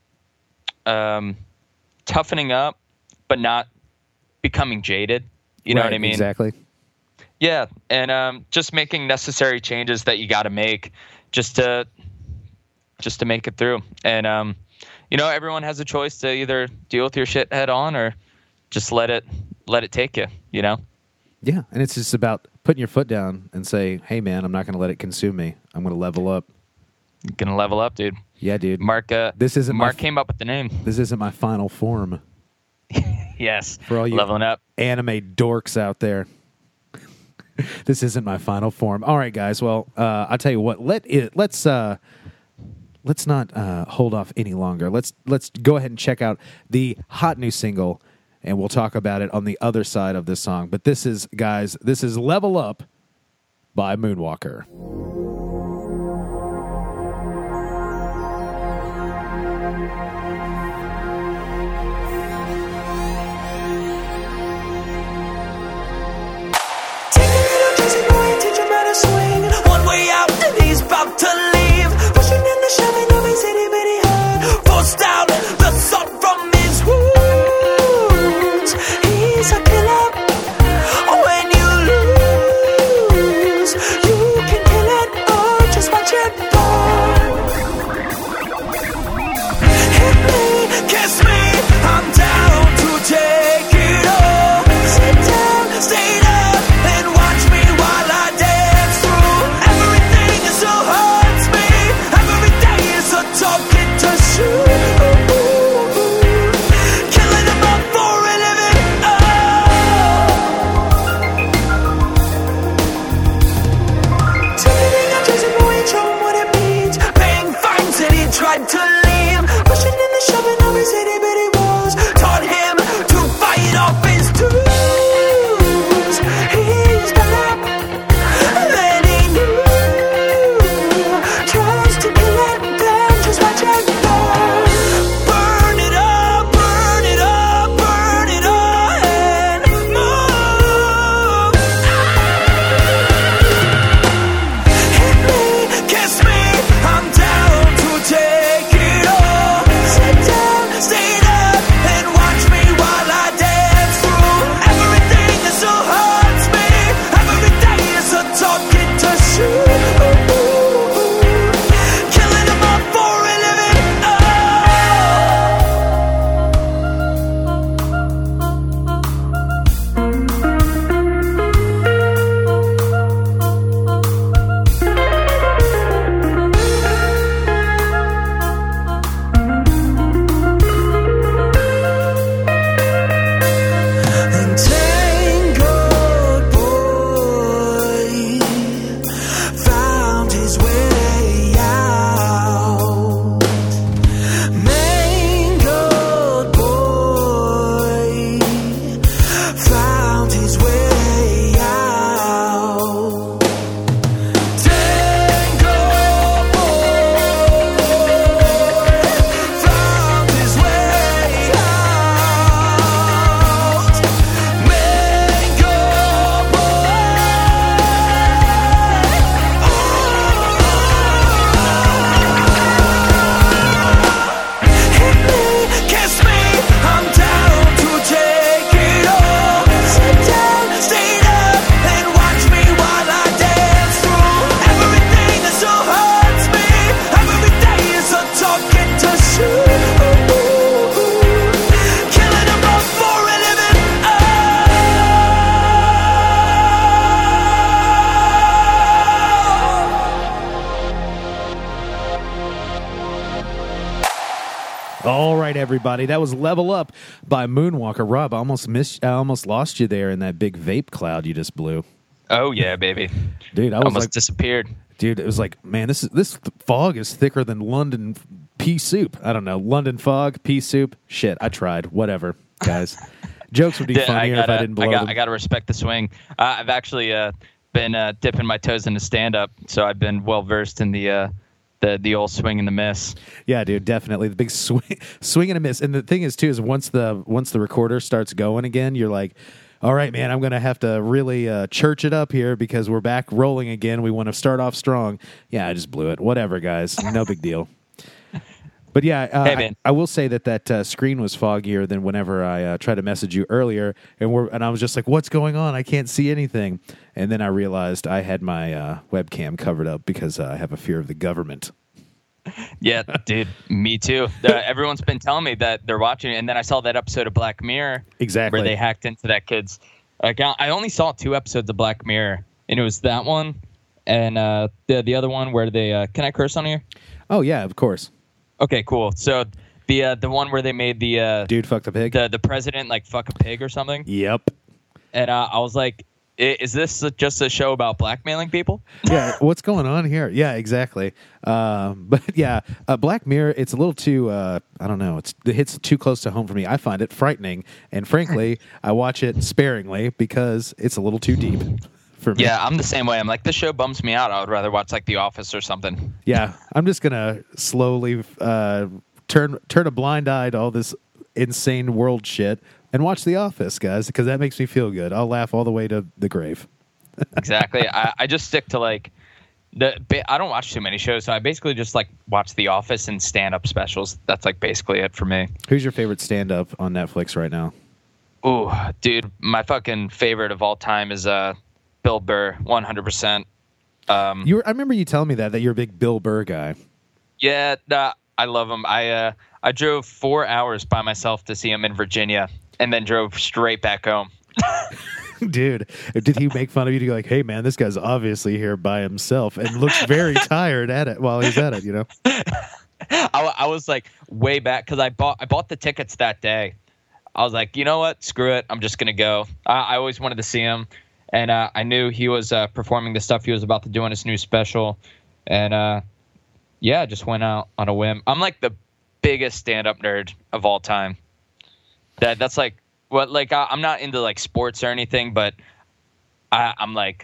toughening up, but not becoming jaded. You know what I mean? Exactly. Yeah, and just making necessary changes that you got to make just to make it through. And you know, everyone has a choice to either deal with your shit head on or just let it take you. You know? Yeah, and it's just about putting your foot down and say, "Hey, man, I'm not going to let it consume me. I'm going to level up." You're gonna level up, dude. Yeah, dude. Mark. Mark came up with the name. This isn't my final form. Yes. For all you leveling up anime dorks out there. This isn't my final form. All right, guys. Well, I'll tell you what. Let's not hold off any longer. Let's go ahead and check out the hot new single, and we'll talk about it on the other side of this song. But this is Level Up by Moonwalker. Swing one way out and he's about to leave, pushing in the shoving of his itty bitty heart, forced out the salt from his wounds. He's a killer. When you lose, you can kill it. right, everybody. That was Level Up by Moonwalker. Rob, I almost lost you there in that big vape cloud you just blew. Oh yeah, baby. Dude, I was almost like, disappeared. dude, it was like, man, this fog is thicker than London pea soup. I don't know. London fog, pea soup. Shit, I tried. Whatever, guys. Jokes would be funnier if I didn't blow them. I got to respect the swing. I've actually been dipping my toes into stand-up, so I've been well-versed in the old swing and the miss. Yeah, dude, definitely. The big swing and a miss. And the thing is, too, is once the recorder starts going again, you're like, all right, man, I'm going to have to really church it up here because we're back rolling again. We want to start off strong. Yeah, I just blew it. Whatever, guys. No big deal. But yeah, hey, man. I will say that screen was foggier than whenever I tried to message you earlier, and I was just like, "What's going on? I can't see anything." And then I realized I had my webcam covered up because I have a fear of the government. Yeah, dude, me too. Everyone's been telling me that they're watching, and then I saw that episode of Black Mirror, exactly, where they hacked into that kid's account. I only saw 2 episodes of Black Mirror, and it was that one and the other one where they can I curse on here? Oh yeah, of course. Okay, cool. So the one where they made the dude fucked a pig, the president like fuck a pig or something. Yep. And I was like, is this just a show about blackmailing people? Yeah, what's going on here? Yeah, exactly. But yeah, Black Mirror, it's a little too, I don't know, it hits too close to home for me. I find it frightening, and frankly, I watch it sparingly because it's a little too deep for me. Yeah, I'm the same way. I'm like, this show bums me out. I would rather watch like The Office or something. Yeah, I'm just going to slowly turn a blind eye to all this insane world shit and watch The Office, guys, because that makes me feel good. I'll laugh all the way to the grave. Exactly. I just stick to like I don't watch too many shows, so I basically just like watch The Office and stand-up specials. That's like basically it for me. Who's your favorite stand-up on Netflix right now? Ooh, dude, my fucking favorite of all time is Bill Burr, 100%. I remember you telling me that you're a big Bill Burr guy. Yeah, I love him. I drove 4 hours by myself to see him in Virginia, and then drove straight back home. Dude, did he make fun of you to go like, hey, man, this guy's obviously here by himself and looks very tired at it while he's at it, you know? I was like way back because I bought the tickets that day. I was like, you know what? Screw it. I'm just going to go. I always wanted to see him. And I knew he was performing the stuff he was about to do on his new special. And yeah, just went out on a whim. I'm like the biggest stand-up nerd of all time. That's like what I'm not into like sports or anything, but I'm like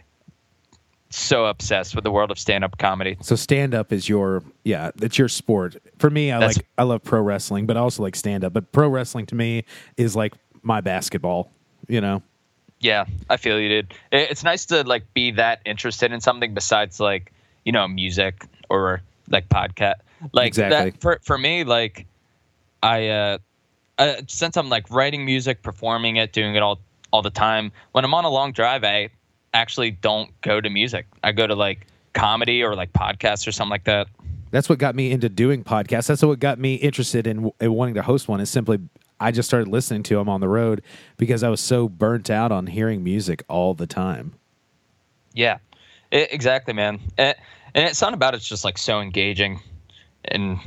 so obsessed with the world of stand-up comedy. So stand-up is it's your sport. For me, I love pro wrestling, but I also like stand-up. But pro wrestling to me is like my basketball, you know? Yeah, I feel you, dude. It's nice to like be that interested in something besides like, you know, music or like podcast. Like exactly. That for me, like I since I'm like writing music, performing it, doing it all the time, when I'm on a long drive, I actually don't go to music. I go to like comedy or like podcasts or something like that. That's what got me into doing podcasts. That's what got me interested in wanting to host one, is simply I just started listening to them on the road because I was so burnt out on hearing music all the time. Yeah, exactly, man. And it's something about it's just like so engaging. And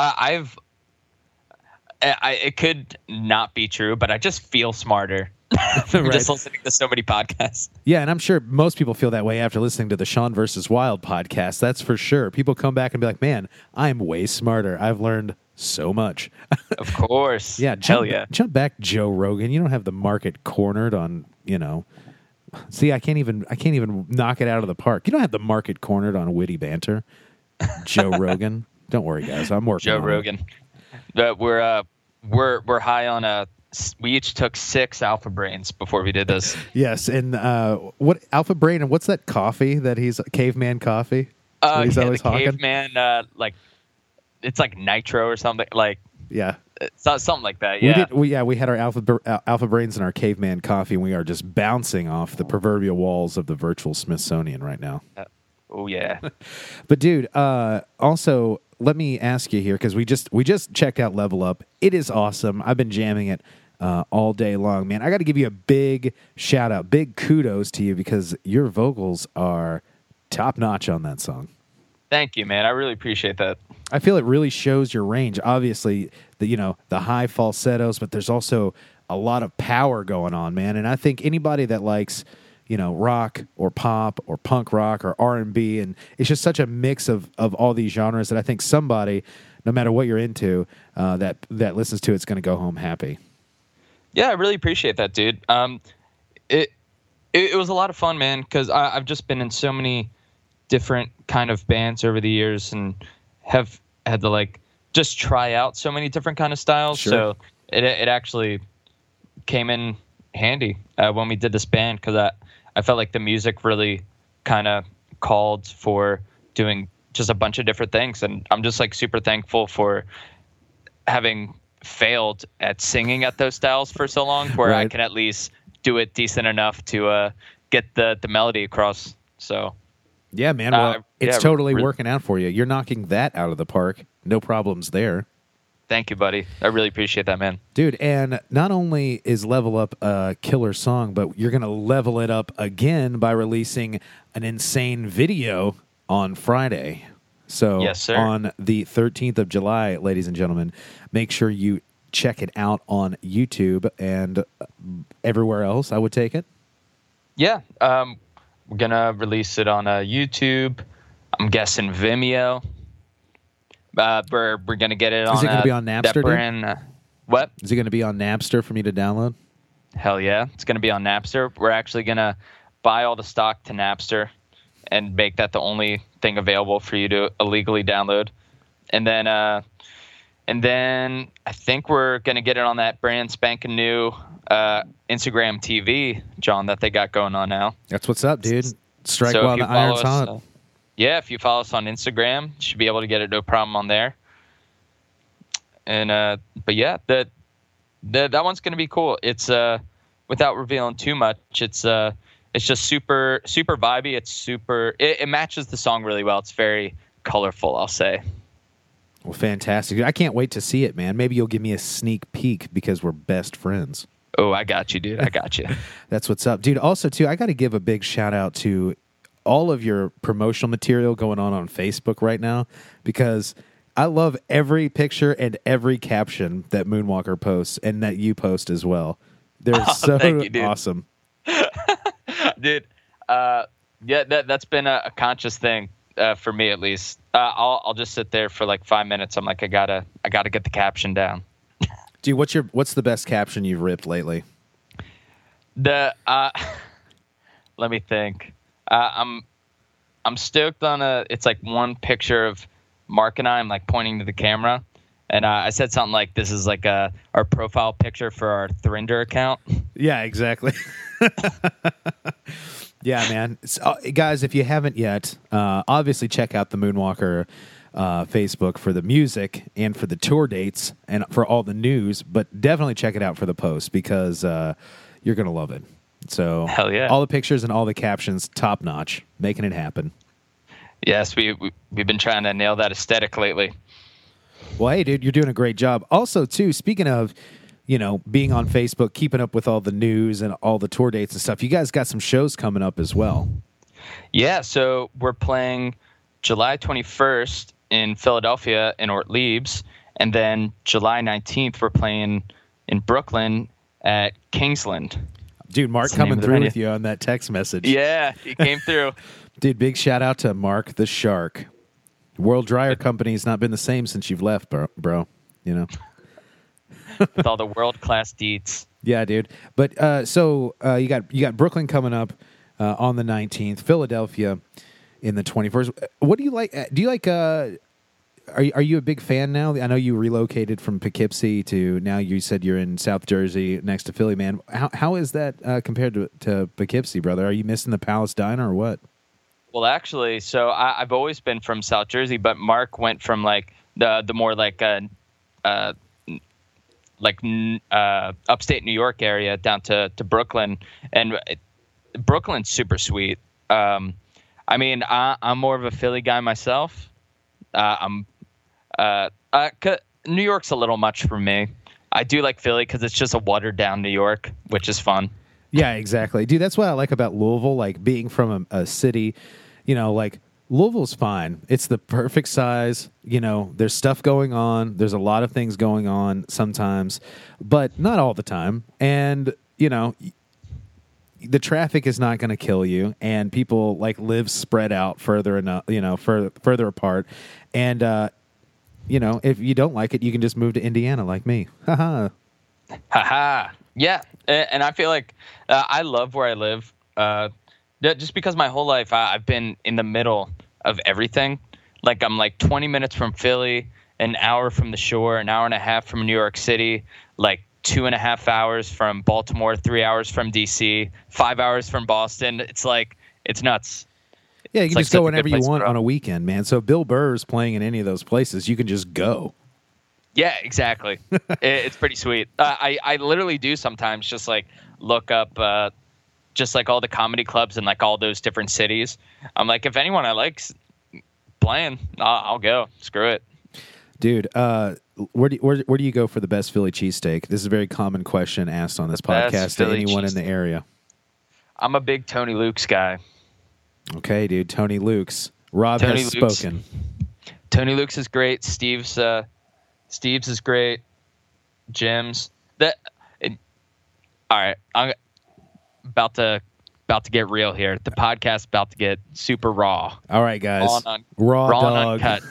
it could not be true, but I just feel smarter from Right. just listening to so many podcasts. Yeah, and I'm sure most people feel that way after listening to the Sean versus Wild podcast. That's for sure. People come back and be like, man, I'm way smarter. I've learned so much. Of course. Yeah, Hell yeah. Jump back, Joe Rogan. You don't have the market cornered on, you know. See, I can't even knock it out of the park. You don't have the market cornered on witty banter. Joe Rogan. Don't worry, guys. I'm working Joe on Rogan. We're high on we each took 6 Alpha Brains before we did this. Yes, and what Alpha Brain, and what's that coffee that he's caveman coffee? That he's always the hawking? caveman, like it's like nitro or something, like Yeah. something like that. Yeah, We had our Alpha Brains and our caveman coffee, and we are just bouncing off the proverbial walls of the virtual Smithsonian right now. Oh yeah. But dude, also let me ask you here, because we just checked out Level Up. It is awesome. I've been jamming it all day long, man. I got to give you a big shout out, big kudos to you, because your vocals are top notch on that song. Thank you, man. I really appreciate that. I feel it really shows your range. Obviously, the high falsettos, but there's also a lot of power going on, man. And I think anybody that likes, rock or pop or punk rock or R&B, and it's just such a mix of all these genres that I think somebody, no matter what you're into, that listens to it's going to go home happy. Yeah, I really appreciate that, dude. It was a lot of fun, man, because I've just been in so many different kind of bands over the years and have had to just try out so many different kind of styles. Sure. So it actually came in handy when we did this band, because I felt like the music really kind of called for doing just a bunch of different things. And I'm just super thankful for having failed at singing at those styles for so long, where Right. I can at least do it decent enough to get the melody across. So Yeah, man. Well, it's yeah, totally really- working out for you. You're knocking that out of the park. No problems there. thank you, buddy. I really appreciate that, man. Dude, and not only is Level Up a killer song, but you're going to level it up again by releasing an insane video on Friday. So Yes, sir. on the 13th of July, ladies and gentlemen, make sure you check it out on YouTube and everywhere else, I would take it. Yeah, we're gonna release it on YouTube. I'm guessing Vimeo. We're gonna get it on. Is it gonna be on Napster, dude? What? Is it going to be on Napster for me to download? Hell yeah, it's gonna be on Napster. We're actually gonna buy all the stock to Napster and make that the only thing available for you to illegally download. And then I think we're gonna get it on that brand spanking new Instagram TV, John, that they got going on now. That's what's up, dude. Strike So while if you the iron's follow us, hot. yeah, if you follow us on Instagram, you should be able to get it no problem on there. And but yeah, that one's gonna be cool. It's without revealing too much, it's just super vibey. It matches the song really well. It's very colorful, I'll say. Well, fantastic. I can't wait to see it, man. Maybe you'll give me a sneak peek because we're best friends. Oh, I got you, dude. I got you. That's what's up. Dude, also, too, I got to give a big shout out to all of your promotional material going on Facebook right now, because I love every picture and every caption that Moonwalker posts and that you post as well. They're so thank you, dude. awesome. Dude, yeah, that's been a conscious thing for me, at least. I'll just sit there for 5 minutes. I'm like, I gotta get the caption down. Dude, what's the best caption you've ripped lately? Let me think. I'm stoked on it's one picture of Mark and I'm pointing to the camera, and I said something like, "This is our profile picture for our Thrinder account." Yeah, exactly. Yeah, man. So, guys, if you haven't yet, obviously check out the Moonwalker Facebook for the music and for the tour dates and for all the news, but definitely check it out for the post, because you're going to love it. So Hell yeah. all the pictures and all the captions, top notch, making it happen. Yes, we've been trying to nail that aesthetic lately. Well, hey, dude, you're doing a great job. Also, too, speaking of, being on Facebook, keeping up with all the news and all the tour dates and stuff, you guys got some shows coming up as well. Yeah, so we're playing July 21st in Philadelphia in Ortliebs, and then July 19th we're playing in Brooklyn at Kingsland. Dude, Mark That's the name coming of the through venue. with you on that text message. Yeah, he came through. Dude, big shout out to Mark the Shark. World Dryer Company's not been the same since you've left, bro. With all the world-class deets. Yeah, dude. But so you got Brooklyn coming up on the 19th, Philadelphia in the 21st. What do you like? Do you like? Are you a big fan now? I know you relocated from Poughkeepsie to now. You said you're in South Jersey next to Philly, man. How is that compared to Poughkeepsie, brother? Are you missing the Palace Diner or what? Well, actually, so I've always been from South Jersey, but Mark went from the more upstate New York area down to Brooklyn, and Brooklyn's super sweet. I mean, I'm more of a Philly guy myself. New York's a little much for me. I do like Philly because it's just a watered down New York, which is fun. Yeah, exactly. Dude, that's what I like about Louisville, being from a city, Louisville's fine. It's the perfect size. You know, there's stuff going on. There's a lot of things going on sometimes, but not all the time. And, you know, the traffic is not going to kill you, and people like live spread out further enough, you know, further apart. And, you know, if you don't like it, you can just move to Indiana like me. Haha. Haha. Yeah. And I feel like I love where I live. Just because my whole life I've been in the middle of everything. Like I'm like 20 minutes from Philly, an hour from the shore, an hour and a half from New York City, like 2.5 hours from Baltimore, 3 hours from DC, 5 hours from Boston. It's like, it's nuts. Yeah, you It's can like just go such a whenever good you place to want grow on a weekend, man. So if Bill Burr is playing in any of those places, you can just go. Yeah, exactly. It's pretty sweet. I literally do sometimes just like look up just like all the comedy clubs in like all those different cities. I'm like, if anyone I like's playing, I'll go. Screw it. Dude, where do you go for the best Philly cheesesteak? This is a very common question asked on this Best podcast to Philly anyone in the area. I'm a big Tony Luke's guy. Okay, dude, Tony Luke's. Rob Tony has Luke's. spoken. Tony Luke's is great. Steve's is great. Jim's. All right, I'm about to get real here. The podcast about to get super raw. All right, guys. Raw Raw and dog. uncut.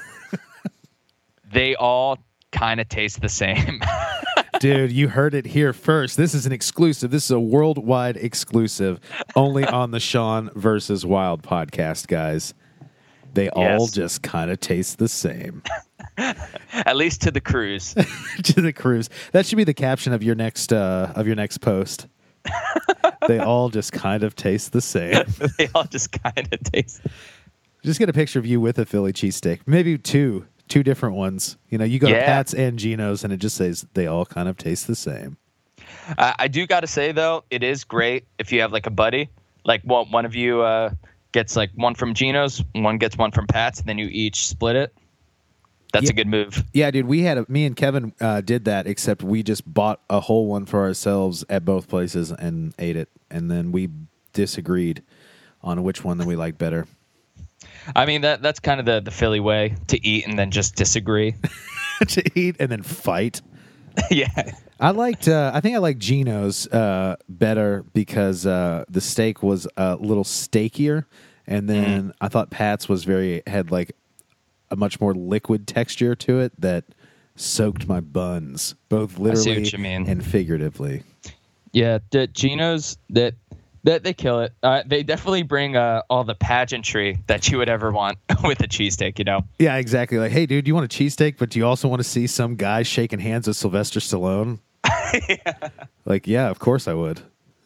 They all kind of taste the same. Dude, you heard it here first. This is an exclusive. This is a worldwide exclusive only on the Sean versus Wild podcast, guys. They all just kind of taste the same. At least to the cruise. To the cruise. That should be the caption of your next post. They all just kind of taste the same. They all just kind of taste. Just get a picture of you with a Philly cheesesteak. Maybe two different ones. You know, you go to Pat's and Gino's, and it just says they all kind of taste the same. I do got to say, though, it is great if you have like a buddy. Like one of you gets like one from Gino's, one gets one from Pat's, and then you each split it. That's a good move. Yeah, dude, me and Kevin did that, except we just bought a whole one for ourselves at both places and ate it. And then we disagreed on which one that we liked better. I mean, that's kind of the Philly way to eat and then just disagree. To eat and then fight. Yeah. I think I liked Gino's better because the steak was a little steakier. And then I thought Pat's had like a much more liquid texture to it that soaked my buns, both literally and figuratively. Yeah, Gino's that they kill it. They definitely bring all the pageantry that you would ever want with a cheesesteak, you know? Yeah, exactly. Like, hey, dude, you want a cheesesteak, but do you also want to see some guy shaking hands with Sylvester Stallone? Yeah. Like, yeah, of course I would.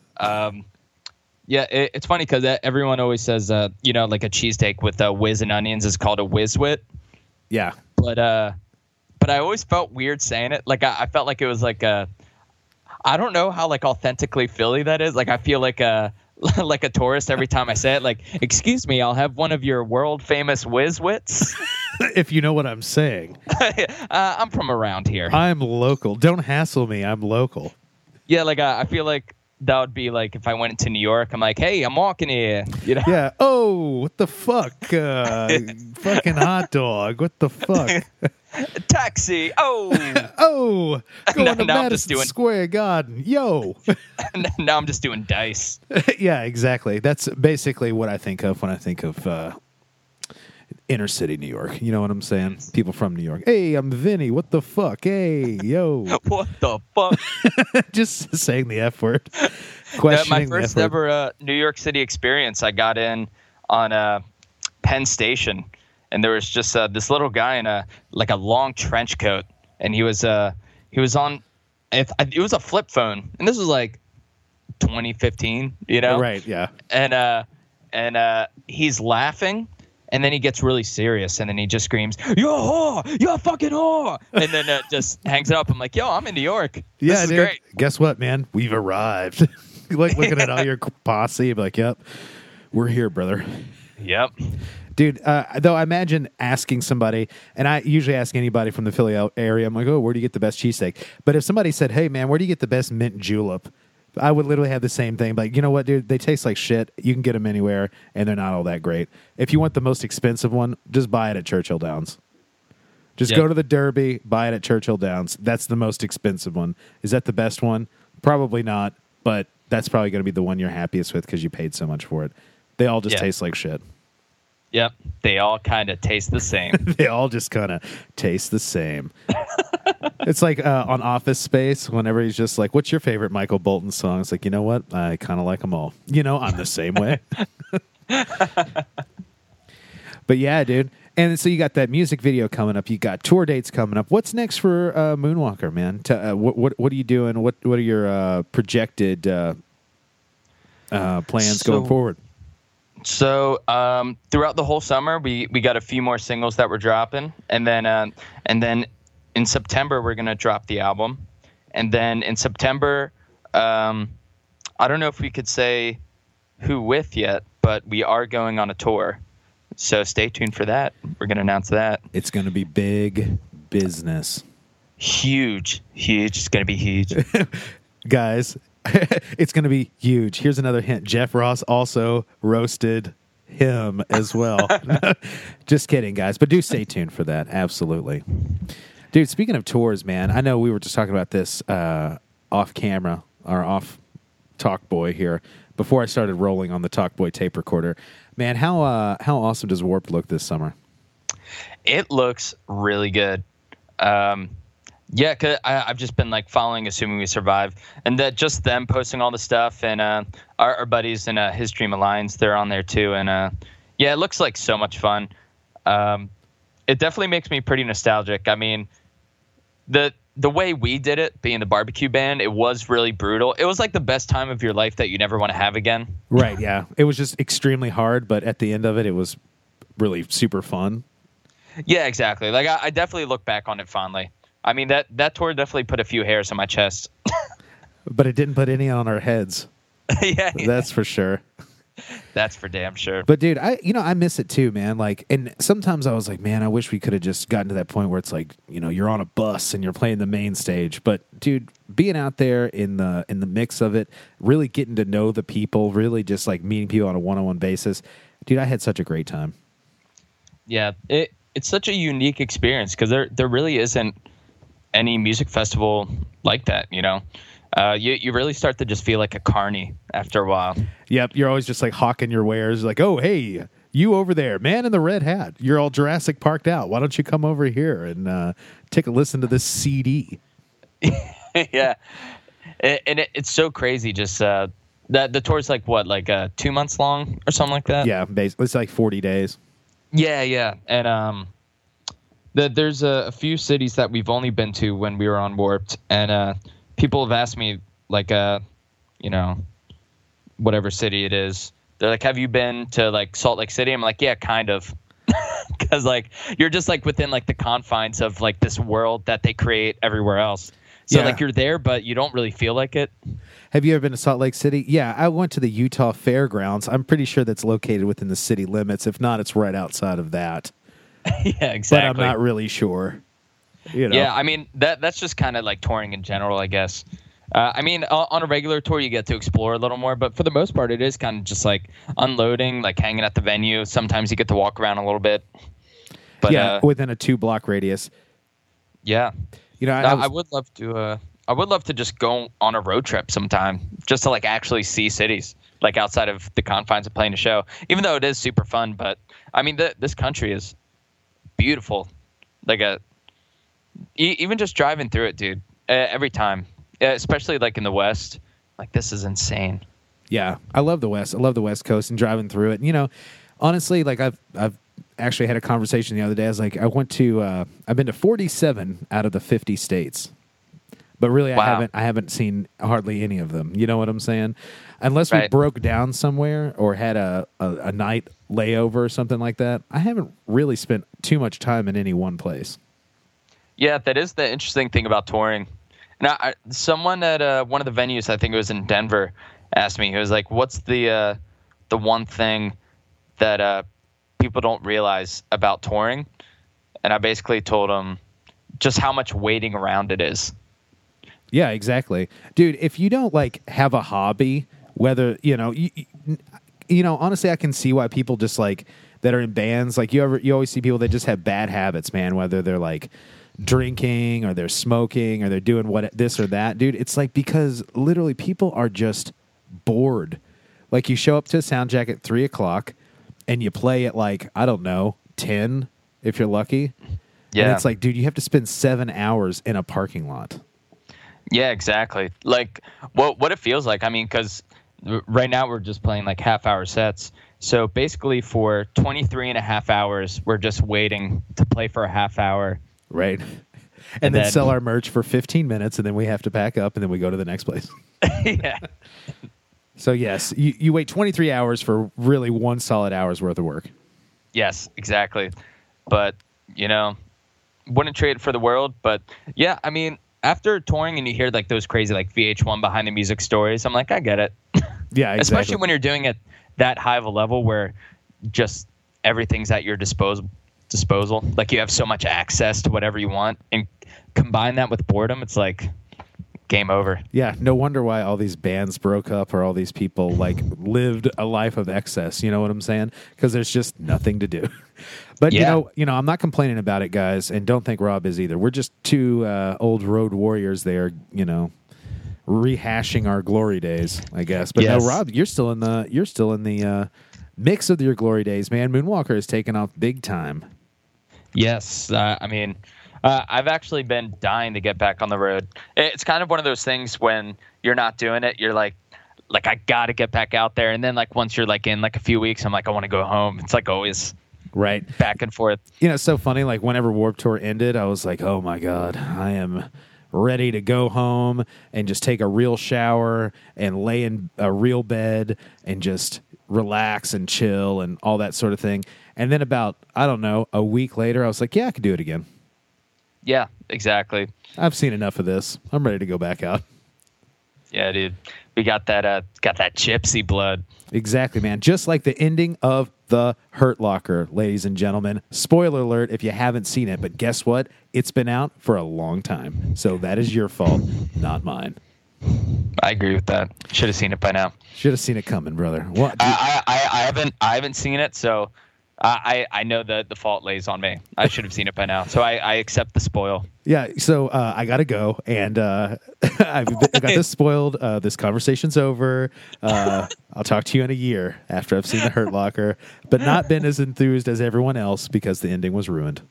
Yeah, it's funny because everyone always says, you know, like a cheesesteak with whiz and onions is called a whiz-wit. Yeah. But I always felt weird saying it. Like, I felt like it was like I don't know how like authentically Philly that is. Like, I feel like a tourist every time I say it. Like, excuse me, I'll have one of your world famous whiz-wits. If you know what I'm saying. I'm from around here. I'm local. Don't hassle me. I'm local. Yeah, like I feel like that would be like if I went into New York. I'm like, hey, I'm walking here. You know? Yeah. Oh, what the fuck? Fucking hot dog. What the fuck? Taxi. Oh. Oh. Going to now Madison Square Garden. Yo. Now I'm just doing dice. Yeah, exactly. That's basically what I think of when I think of inner city New York. You know what I'm saying? People from New York. Hey, I'm Vinny. What the fuck? Hey, yo. What the fuck? Just saying the F word. Questioning my first ever New York City experience, I got in on Penn Station, and there was just this little guy in a long trench coat, and he was on. It was a flip phone, and this was like 2015. You know, right? Yeah. And he's laughing. And then he gets really serious, and then he just screams, "You're a whore! You're a fucking whore!" And then just hangs it up. I'm like, "Yo, I'm in New York. Yeah, this is dude. great." Guess what, man? We've arrived. Like looking at all your posse, you'd be like, "Yep, we're here, brother." Yep. Dude, though I imagine asking somebody, and I usually ask anybody from the Philly area, I'm like, "Oh, where do you get the best cheesesteak?" But if somebody said, "Hey, man, where do you get the best mint julep?" I would literally have the same thing. Like, you know what, dude? They taste like shit. You can get them anywhere, and they're not all that great. If you want the most expensive one, just buy it at Churchill Downs. Just go to the Derby, buy it at Churchill Downs. That's the most expensive one. Is that the best one? Probably not, but that's probably going to be the one you're happiest with because you paid so much for it. They all just taste like shit. Yep. They all kind of taste the same. They all just kind of taste the same. It's like on Office Space, whenever he's just like, what's your favorite Michael Bolton song? It's like, you know what? I kind of like them all. You know, I'm the same way. But yeah, dude. And so you got that music video coming up. You got tour dates coming up. What's next for Moonwalker, man? What are you doing? What are your projected plans going forward? So throughout the whole summer, we got a few more singles that we're dropping, and then in September we're gonna drop the album, and then in September, I don't know if we could say who with yet, but we are going on a tour. So stay tuned for that. We're gonna announce that. It's gonna be big business. Huge. It's gonna be huge, guys. It's going to be huge. Here's another hint. Jeff Ross also roasted him as well. Just kidding, guys. But do stay tuned for that. Absolutely. Dude, speaking of tours, man, I know we were just talking about this off camera, or off Talk Boy here, before I started rolling on the Talk Boy tape recorder. Man, how awesome does Warped look this summer? It looks really good. Yeah, cause I've just been like following Assuming We Survive, and that just them posting all the stuff, and our buddies in His Dream Alliance, they're on there too, and yeah, it looks like so much fun. It definitely makes me pretty nostalgic. I mean, the way we did it, being the barbecue band, it was really brutal. It was like the best time of your life that you never want to have again. Right? Yeah, it was just extremely hard, but at the end of it, it was really super fun. Yeah, exactly. Like I definitely look back on it fondly. I mean, that tour definitely put a few hairs on my chest. But it didn't put any on our heads. Yeah. That's for sure. That's for damn sure. But dude, I miss it too, man. Like, and sometimes I was like, man, I wish we could have just gotten to that point where it's like, you know, you're on a bus and you're playing the main stage. But dude, being out there in the mix of it, really getting to know the people, really just like meeting people on a one-on-one basis, dude, I had such a great time. Yeah, it's such a unique experience because there really isn't any music festival like that, you know. You really start to just feel like a carny after a while. Yep, you're always just like hawking your wares, like, oh, hey, you over there, man in the red hat. You're all Jurassic Parked out. Why don't you come over here and take a listen to this CD? Yeah, and it's so crazy. Just that the tour's like what, like 2 months long or something like that. Yeah, basically, it's like 40 days. Yeah, and there's a few cities that we've only been to when we were on Warped, and people have asked me, like, you know, whatever city it is. They're like, have you been to, like, Salt Lake City? I'm like, yeah, kind of. Because, like, you're just, like, within, like, the confines of, like, this world that they create everywhere else. So, Yeah. like, you're there, but you don't really feel like it. Have you ever been to Salt Lake City? Yeah, I went to the Utah Fairgrounds. I'm pretty sure that's located within the city limits. If not, it's right outside of that. Yeah, exactly. But I'm not really sure. You know? Yeah, I mean, that's just kind of like touring in general, I guess. I mean, on a regular tour, you get to explore a little more, but for the most part, it is kind of just like unloading, like hanging at the venue. Sometimes you get to walk around a little bit. But, yeah, within a 2-block radius. Yeah. You know, I would love to. I would love to just go on a road trip sometime, just to like actually see cities, like outside of the confines of playing a show. Even though it is super fun, but I mean, this country is beautiful. Like even just driving through it, dude. Every time, especially like in the West, like this is insane. Yeah, I love the West. I love the West Coast and driving through it. You know, honestly, like I've actually had a conversation the other day. I was like, I've been to 47 out of the 50 states. But really, Wow. I haven't seen hardly any of them. You know what I'm saying? Unless we Right. broke down somewhere or had a night layover or something like that, I haven't really spent too much time in any one place. Yeah, that is the interesting thing about touring. Now, someone at one of the venues, I think it was in Denver, asked me. He was like, "What's the one thing that people don't realize about touring?" And I basically told him just how much waiting around it is. Yeah, exactly. Dude, if you don't like have a hobby, whether, honestly, I can see why people just like that are in bands, like you always see people that just have bad habits, man, whether they're like drinking or they're smoking or they're doing this or that. Dude, it's like because literally people are just bored. Like you show up to a sound check at 3:00 and you play at like, I don't know, 10 if you're lucky. Yeah. And it's like, dude, you have to spend 7 hours in a parking lot. Yeah, exactly. Like what it feels like. I mean, because right now we're just playing like half-hour sets. So basically for 23 and a half hours, we're just waiting to play for a half hour. Right. And then sell our merch for 15 minutes, and then we have to pack up, and then we go to the next place. Yeah. So, yes, you wait 23 hours for really 1 solid hour's worth of work. Yes, exactly. But, wouldn't trade it for the world. But, yeah, I mean, after touring and you hear like those crazy like VH1 behind the music stories, I'm like, I get it. Yeah, exactly. Especially when you're doing it that high of a level where just everything's at your disposal. Like you have so much access to whatever you want, and combine that with boredom, it's like game over. Yeah, no wonder why all these bands broke up or all these people like lived a life of excess. You know what I'm saying? Because there's just nothing to do. But yeah. I'm not complaining about it, guys, and don't think Rob is either. We're just two old road warriors there, rehashing our glory days, I guess. But yes. No, Rob, you're still in the mix of your glory days, man. Moonwalker is taking off big time. Yes, I've actually been dying to get back on the road. It's kind of one of those things when you're not doing it, you're like I got to get back out there. And then like once you're like in like a few weeks, I'm like, I want to go home. It's like always right back and forth. It's so funny. Like whenever Warped Tour ended, I was like, oh my God, I am ready to go home and just take a real shower and lay in a real bed and just relax and chill and all that sort of thing. And then about, I don't know, a week later, I was like, yeah, I could do it again. Yeah, exactly. I've seen enough of this. I'm ready to go back out. Yeah, dude. We got that gypsy blood. Exactly, man. Just like the ending of The Hurt Locker, ladies and gentlemen. Spoiler alert if you haven't seen it, but guess what? It's been out for a long time. So that is your fault, not mine. I agree with that. Should have seen it by now. Should have seen it coming, brother. What? I haven't seen it, so I know that the fault lays on me. I should have seen it by now, so I accept the spoil. Yeah, so I got to go, and I got this spoiled. This conversation's over. I'll talk to you in a year after I've seen The Hurt Locker, but not been as enthused as everyone else because the ending was ruined.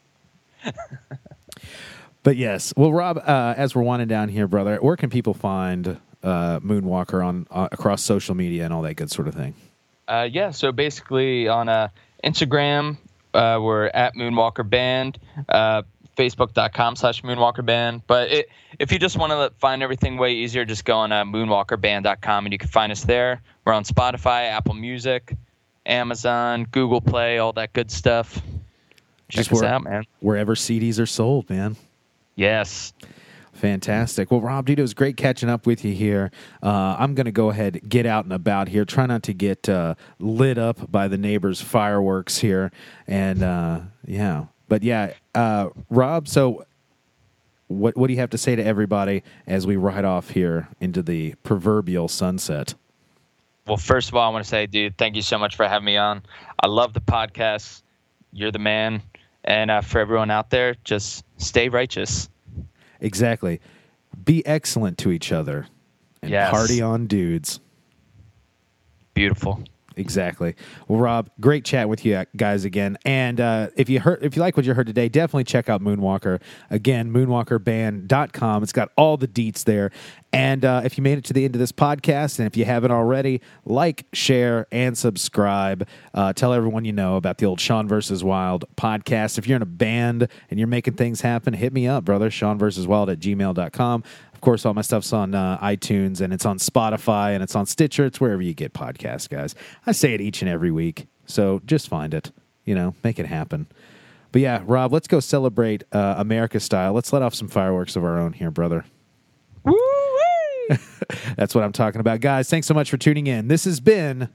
But yes, well, Rob, as we're winding down here, brother, where can people find Moonwalker on across social media and all that good sort of thing? Yeah, so basically on Instagram, we're at Moonwalker Band, Facebook.com/Moonwalker Band. But if you just want to find everything way easier, just go on moonwalkerband.com and you can find us there. We're on Spotify, Apple Music, Amazon, Google Play, all that good stuff. Check us out, man. Wherever CDs are sold, man. Yes. Fantastic. Well, Rob, dude, it was great catching up with you here. I'm going to go ahead, get out and about here. Try not to get lit up by the neighbors' fireworks here. And, yeah. But, yeah, Rob, so what do you have to say to everybody as we ride off here into the proverbial sunset? Well, first of all, I want to say, dude, thank you so much for having me on. I love the podcast. You're the man. And for everyone out there, just stay righteous. Exactly. Be excellent to each other and party on, dudes. Beautiful. Exactly. Well, Rob, great chat with you guys again. And if you like what you heard today, definitely check out Moonwalker. Again, moonwalkerband.com. It's got all the deets there. And if you made it to the end of this podcast, and if you haven't already, like, share, and subscribe. Tell everyone you know about the old Sean vs. Wild podcast. If you're in a band and you're making things happen, hit me up, brother. SeanVSWild@gmail.com. Of course, all my stuff's on iTunes, and it's on Spotify, and it's on Stitcher. It's wherever you get podcasts, guys. I say it each and every week, so just find it. Make it happen. But yeah, Rob, let's go celebrate America style. Let's let off some fireworks of our own here, brother. Woo-wee! That's what I'm talking about. Guys, thanks so much for tuning in. This has been,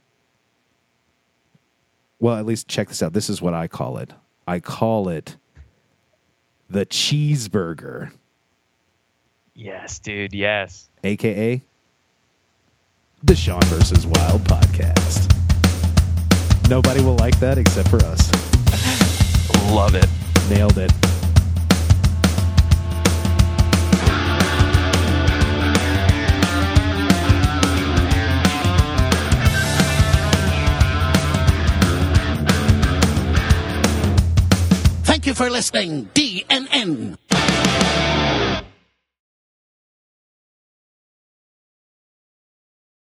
well, at least check this out. This is what I call it. I call it the cheeseburger. Yes, dude. Yes. AKA the Sean versus Wild podcast. Nobody will like that except for us. Love it. Nailed it. Thank you for listening, DNN.